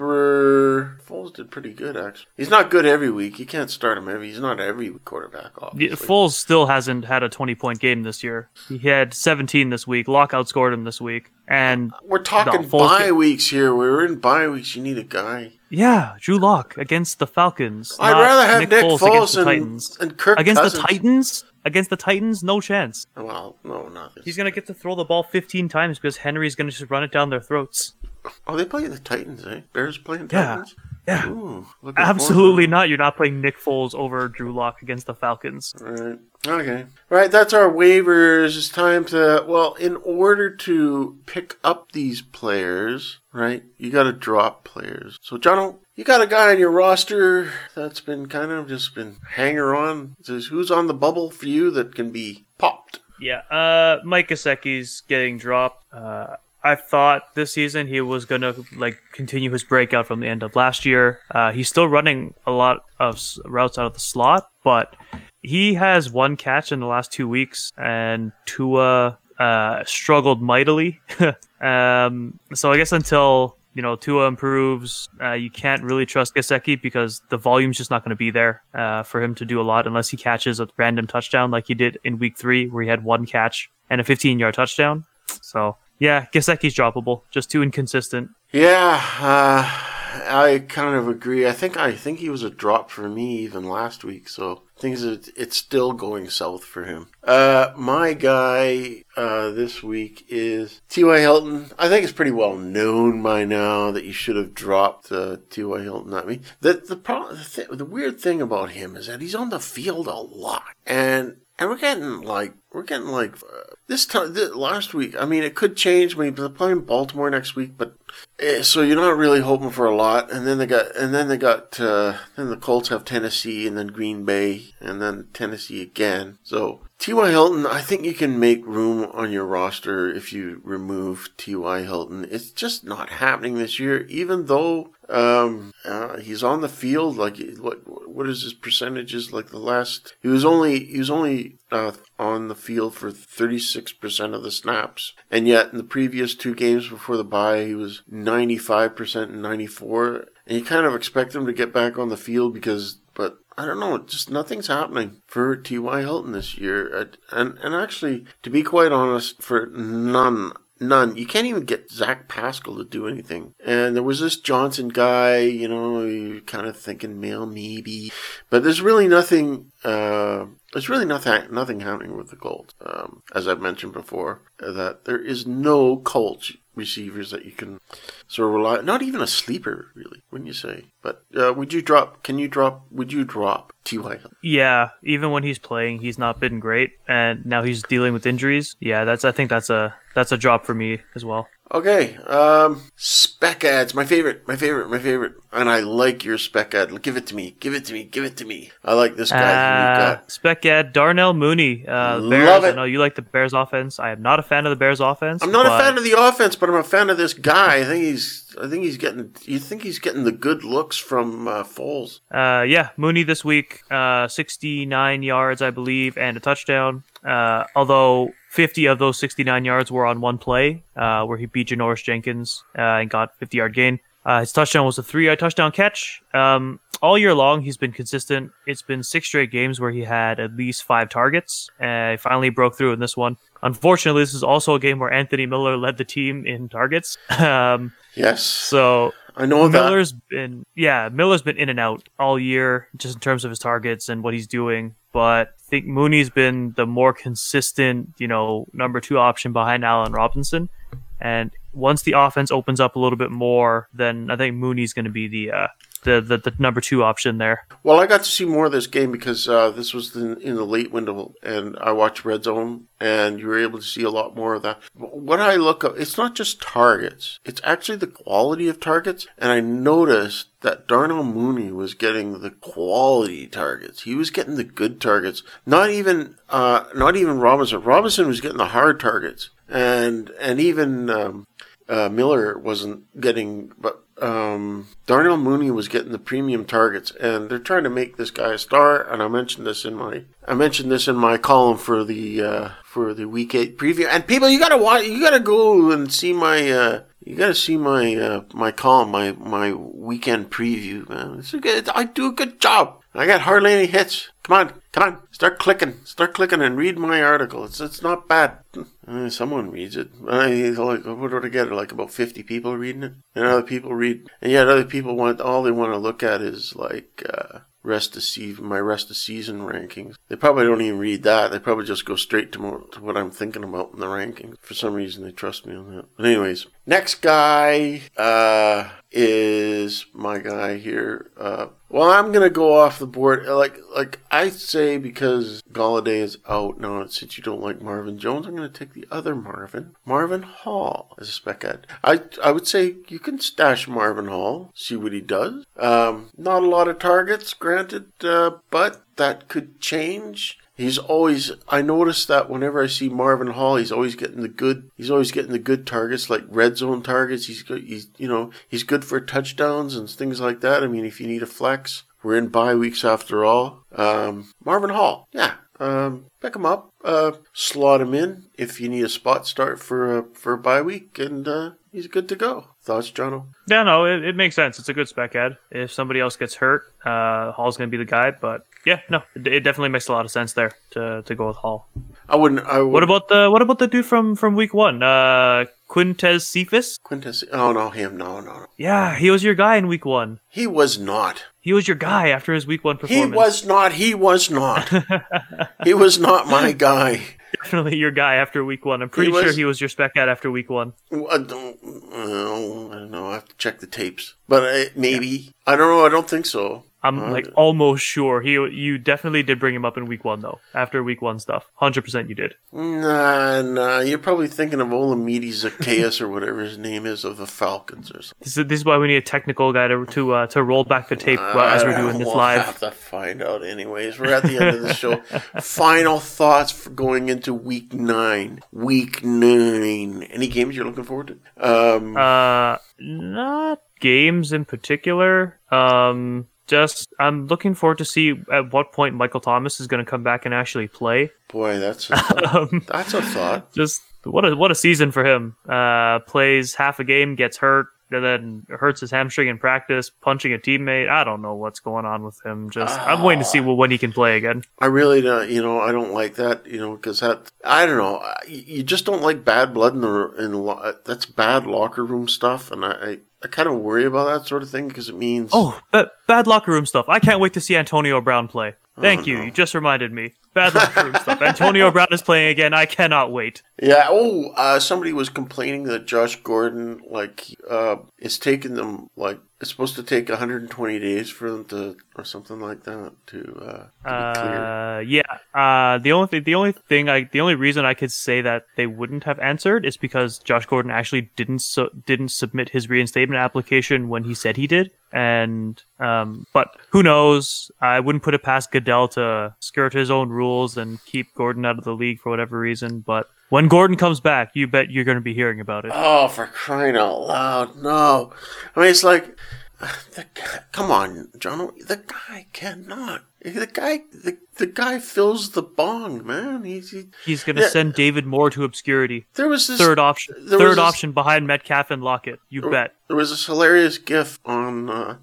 Speaker 2: Foles did pretty good, actually. He's not good every week. You can't start him he's not every quarterback, obviously.
Speaker 3: Foles still hasn't had a 20-point game this year. He had 17 this week. Locke outscored him this week. And
Speaker 2: we're talking bye weeks here. We're in bye weeks. You need a guy.
Speaker 3: Yeah, Drew Lock against the Falcons.
Speaker 2: I'd rather have Nick Foles
Speaker 3: against the Titans.
Speaker 2: And Kirk
Speaker 3: against
Speaker 2: Cousins.
Speaker 3: The Titans? Against the Titans, no chance.
Speaker 2: Well, no, not this.
Speaker 3: He's going to get to throw the ball 15 times because Henry's going to just run it down their throats.
Speaker 2: Oh, they play the Titans, eh? Bears playing Titans?
Speaker 3: Yeah.
Speaker 2: Ooh,
Speaker 3: absolutely not. You're not playing Nick Foles over Drew Lock against the Falcons.
Speaker 2: All right. Okay. Right, that's our waivers. It's time to, in order to pick up these players, right, you got to drop players. So, Jono, you got a guy on your roster that's been kind of just been hanger on. Who's on the bubble for you that can be popped?
Speaker 3: Yeah, Mike Gesicki's getting dropped. I thought this season he was going to continue his breakout from the end of last year. He's still running a lot of routes out of the slot, but he has one catch in the last 2 weeks, and Tua struggled mightily. So I guess until Tua improves, you can't really trust Gesicki because the volume's just not going to be there for him to do a lot unless he catches a random touchdown like he did in week 3 where he had one catch and a 15-yard touchdown. So yeah, Gesicki's droppable, just too inconsistent.
Speaker 2: Yeah, I kind of agree. I think he was a drop for me even last week, so it's still going south for him. My guy this week is T.Y. Hilton. I think it's pretty well known by now that you should have dropped T.Y. Hilton. I mean, the weird thing about him is that he's on the field a lot, and we're getting this time last week. I mean, it could change when they're playing Baltimore next week, but so you're not really hoping for a lot. And then then the Colts have Tennessee, and then Green Bay, and then Tennessee again. So T.Y. Hilton, I think you can make room on your roster if you remove T.Y. Hilton. It's just not happening this year, even though he's on the field. What is his percentages? Like the last, he was only on the field for 36% of the snaps, and yet in the previous 2 games before the bye, he was 95% and 94%. And you kind of expect him to get back on the field but I don't know, just nothing's happening for T.Y. Hilton this year. And actually, to be quite honest, for none. You can't even get Zach Pascal to do anything. And there was this Johnson guy, you're kind of thinking maybe. But there's really nothing. There's really nothing happening with the Colts. As I've mentioned before, that there is no Colts receivers that you can sort of rely. Not even a sleeper, really, wouldn't you say? But would you drop T.Y.
Speaker 3: Yeah, even when he's playing, he's not been great, and now he's dealing with injuries. Yeah, I think that's a drop for me as well.
Speaker 2: Okay, spec ads, my favorite, and I like your spec ad. Give it to me. I like this guy who we've got.
Speaker 3: Spec ad, Darnell Mooney, Bears.
Speaker 2: Love it.
Speaker 3: I know you like the Bears offense. I am not a fan of the Bears offense.
Speaker 2: I'm not a fan of the offense, but I'm a fan of this guy. I think he's getting the good looks from Foles.
Speaker 3: Yeah, Mooney this week, 69 yards, I believe, and a touchdown. Although 50 of those 69 yards were on one play, where he beat Janoris Jenkins and got 50-yard gain. His touchdown was a 3-yard touchdown catch. All year long, he's been consistent. It's been 6 straight games where he had at least 5 targets. He finally broke through in this one. Unfortunately, this is also a game where Anthony Miller led the team in targets.
Speaker 2: Yes.
Speaker 3: So
Speaker 2: I know
Speaker 3: Miller's been in and out all year, just in terms of his targets and what he's doing. But I think Mooney's been the more consistent, number 2 option behind Allen Robinson. And once the offense opens up a little bit more, then I think Mooney's going to be the number 2 option there.
Speaker 2: Well, I got to see more of this game because this was in the late window, and I watched Red Zone, and you were able to see a lot more of that. What I look at, it's not just targets; it's actually the quality of targets. And I noticed that Darnell Mooney was getting the quality targets. He was getting the good targets. Not even Robinson. Robinson was getting the hard targets, and even Miller wasn't getting, but Darnell Mooney was getting the premium targets, and they're trying to make this guy a star. And I mentioned this in my column for the week 8 preview. And people, you gotta go and see my. You gotta see my column, my weekend preview, man. I do a good job. I got hardly any hits. Come on. Start clicking and read my article. It's not bad. Someone reads it. What do I get? Like about 50 people reading it? And other people read, and yet other people all they want to look at is like, rest of season rankings. They probably don't even read that. They probably just go straight to what I'm thinking about in the rankings. For some reason, they trust me on that. But anyways, next guy is my guy here. Well, I'm gonna go off the board. Like I say, because Galladay is out now. Since you don't like Marvin Jones, I'm gonna take the other Marvin Hall, as a spec ad. I would say you can stash Marvin Hall, see what he does. Not a lot of targets, granted, but that could change. I noticed that whenever I see Marvin Hall, he's always getting the good targets, like red zone targets. He's good for touchdowns and things like that. I mean, if you need a flex, we're in bye weeks after all. Marvin Hall, yeah. Pick him up, slot him in if you need a spot start for a bye week, and he's good to go. Thoughts, Jono?
Speaker 3: Yeah, no, it makes sense. It's a good spec ad. If somebody else gets hurt, Hall's going to be the guy. But yeah, no, it definitely makes a lot of sense there to go with Hall.
Speaker 2: I wouldn't.
Speaker 3: What about the dude from week 1? Quintez Cephas?
Speaker 2: Oh no, him. No.
Speaker 3: Yeah, he was your guy in week 1.
Speaker 2: He was not.
Speaker 3: He was your guy after his week 1 performance.
Speaker 2: He was not. He was not my guy.
Speaker 3: Definitely your guy after week 1. I'm pretty sure he was your spec ad after week 1.
Speaker 2: I don't know. I have to check the tapes. But maybe. Yeah. I don't know. I don't think so.
Speaker 3: I'm almost sure you definitely did bring him up in week 1 though. After week 1 stuff, 100% you did.
Speaker 2: Nah. You're probably thinking of Olamide Zacchaeus or whatever his name is of the Falcons or something. This
Speaker 3: is why we need a technical guy to roll back the tape as we're doing this live.
Speaker 2: We'll have to find out anyways. We're at the end of the show. Final thoughts for going into week 9. Week 9. Any games you're looking forward to?
Speaker 3: Not games in particular. I'm looking forward to see at what point Michael Thomas is going to come back and actually play.
Speaker 2: Boy, that's a thought. That's a thought.
Speaker 3: Just what a season for him. Plays half a game, gets hurt, and then hurts his hamstring in practice, punching a teammate. I don't know what's going on with him. I'm waiting to see when he can play again.
Speaker 2: I really don't. I don't like that. Because I don't know. You just don't like bad blood that's bad locker room stuff, and I kind of worry about that sort of thing because it means...
Speaker 3: Oh, bad locker room stuff. I can't wait to see Antonio Brown play. Thank you. No. You just reminded me. Bad locker room stuff. Antonio Brown is playing again. I cannot wait.
Speaker 2: Yeah. Somebody was complaining that Josh Gordon, is taking them, it's supposed to take 120 days for them to, or something like that, to be clear.
Speaker 3: Yeah. The only reason I could say that they wouldn't have answered is because Josh Gordon actually didn't submit his reinstatement application when he said he did. And, but who knows? I wouldn't put it past Goodell to skirt his own rules and keep Gordon out of the league for whatever reason. But when Gordon comes back, you bet you're going to be hearing about it.
Speaker 2: Oh, for crying out loud. No. I mean, it's like, come on, John. The guy cannot. The guy fills the bong, man.
Speaker 3: He's going to send David Moore to obscurity.
Speaker 2: There was this
Speaker 3: third option behind Metcalf and Lockett. You bet.
Speaker 2: There was this hilarious GIF there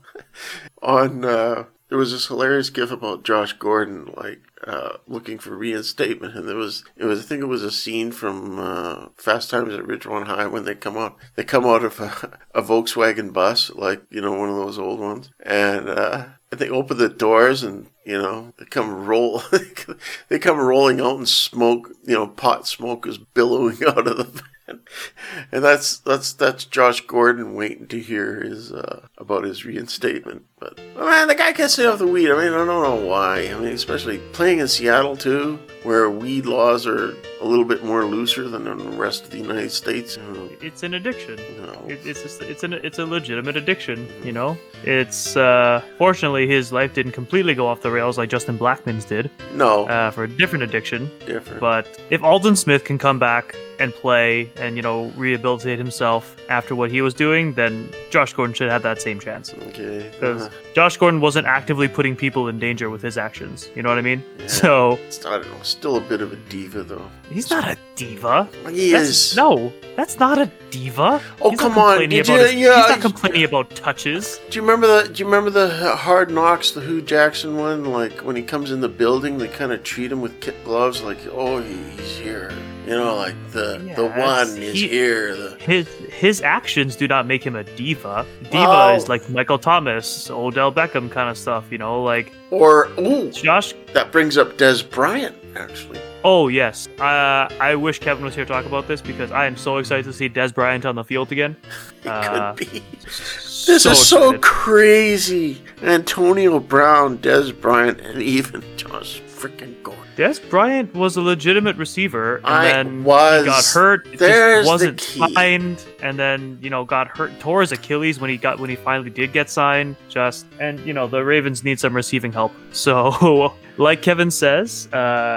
Speaker 2: was this hilarious GIF about Josh Gordon, looking for reinstatement, and I think it was a scene from Fast Times at Ridgemont High when they come out of a Volkswagen bus, one of those old ones, and they open the doors and they come rolling out and smoke, pot smoke is billowing out of the van. And that's Josh Gordon waiting to hear about his reinstatement. But man, the guy can't stay off the weed. I mean, I don't know why. I mean, especially playing in Seattle too, where weed laws are a little bit more looser than in the rest of the United States.
Speaker 3: it's an addiction.
Speaker 2: No.
Speaker 3: It's a legitimate addiction. You know, it's fortunately his life didn't completely go off the rails like Justin Blackman's did
Speaker 2: No.
Speaker 3: for a different addiction.
Speaker 2: Different.
Speaker 3: But if Alden Smith can come back and play and, you know, rehabilitate himself after what he was doing, then Josh Gordon should have that same chance.
Speaker 2: Okay.
Speaker 3: Because Josh Gordon wasn't actively putting people in danger with his actions. You know what I mean?
Speaker 2: Yeah.
Speaker 3: So
Speaker 2: I don't know. Still a bit of a diva, though.
Speaker 3: he's not a diva.
Speaker 2: He is.
Speaker 3: No, that's not a diva.
Speaker 2: Oh,
Speaker 3: He's not
Speaker 2: come on.
Speaker 3: complaining
Speaker 2: Did
Speaker 3: about
Speaker 2: you-
Speaker 3: he's not complaining about touches.
Speaker 2: Do you remember the Hard Knocks, the Hugh Jackson one? Like when he comes in the building, they kind of treat him with kid gloves, like, oh, he's here. You know, like the one is here.
Speaker 3: His actions do not make him a diva. Diva
Speaker 2: Oh.
Speaker 3: is like Michael Thomas, Odell Beckham kind of stuff. You know, like Josh.
Speaker 2: That brings up Des Bryant, actually.
Speaker 3: Oh yes, I wish Kevin was here to talk about this because I am so excited to see Des Bryant on the field again.
Speaker 2: He could be. This is so
Speaker 3: excited.
Speaker 2: crazy. Antonio Brown, Des Bryant, and even Josh freaking Gordon.
Speaker 3: Des Bryant was a legitimate receiver, and he got hurt. It
Speaker 2: There's
Speaker 3: just wasn't
Speaker 2: the key.
Speaker 3: signed, and then got hurt, tore his Achilles when he finally did get signed. And the Ravens need some receiving help. So, like Kevin says,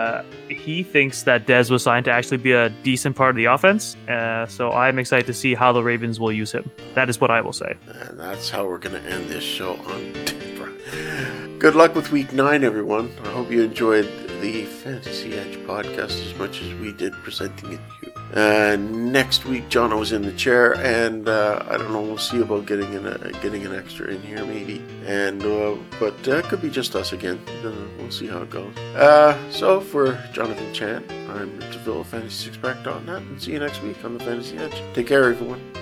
Speaker 3: he thinks that Des was signed to actually be a decent part of the offense. So I'm excited to see how the Ravens will use him. That is what I will say.
Speaker 2: And that's how we're going to end this show on Des Bryant. Good luck with Week 9, everyone. I hope you enjoyed the Fantasy Edge podcast as much as we did presenting it to you. Next week, Jono was in the chair, and I don't know. We'll see about getting an extra in here, maybe. But it could be just us again. We'll see how it goes. So for Jonathan Chan, I'm Rich DeVille of FantasySixPack.net, and see you next week on the Fantasy Edge. Take care, everyone.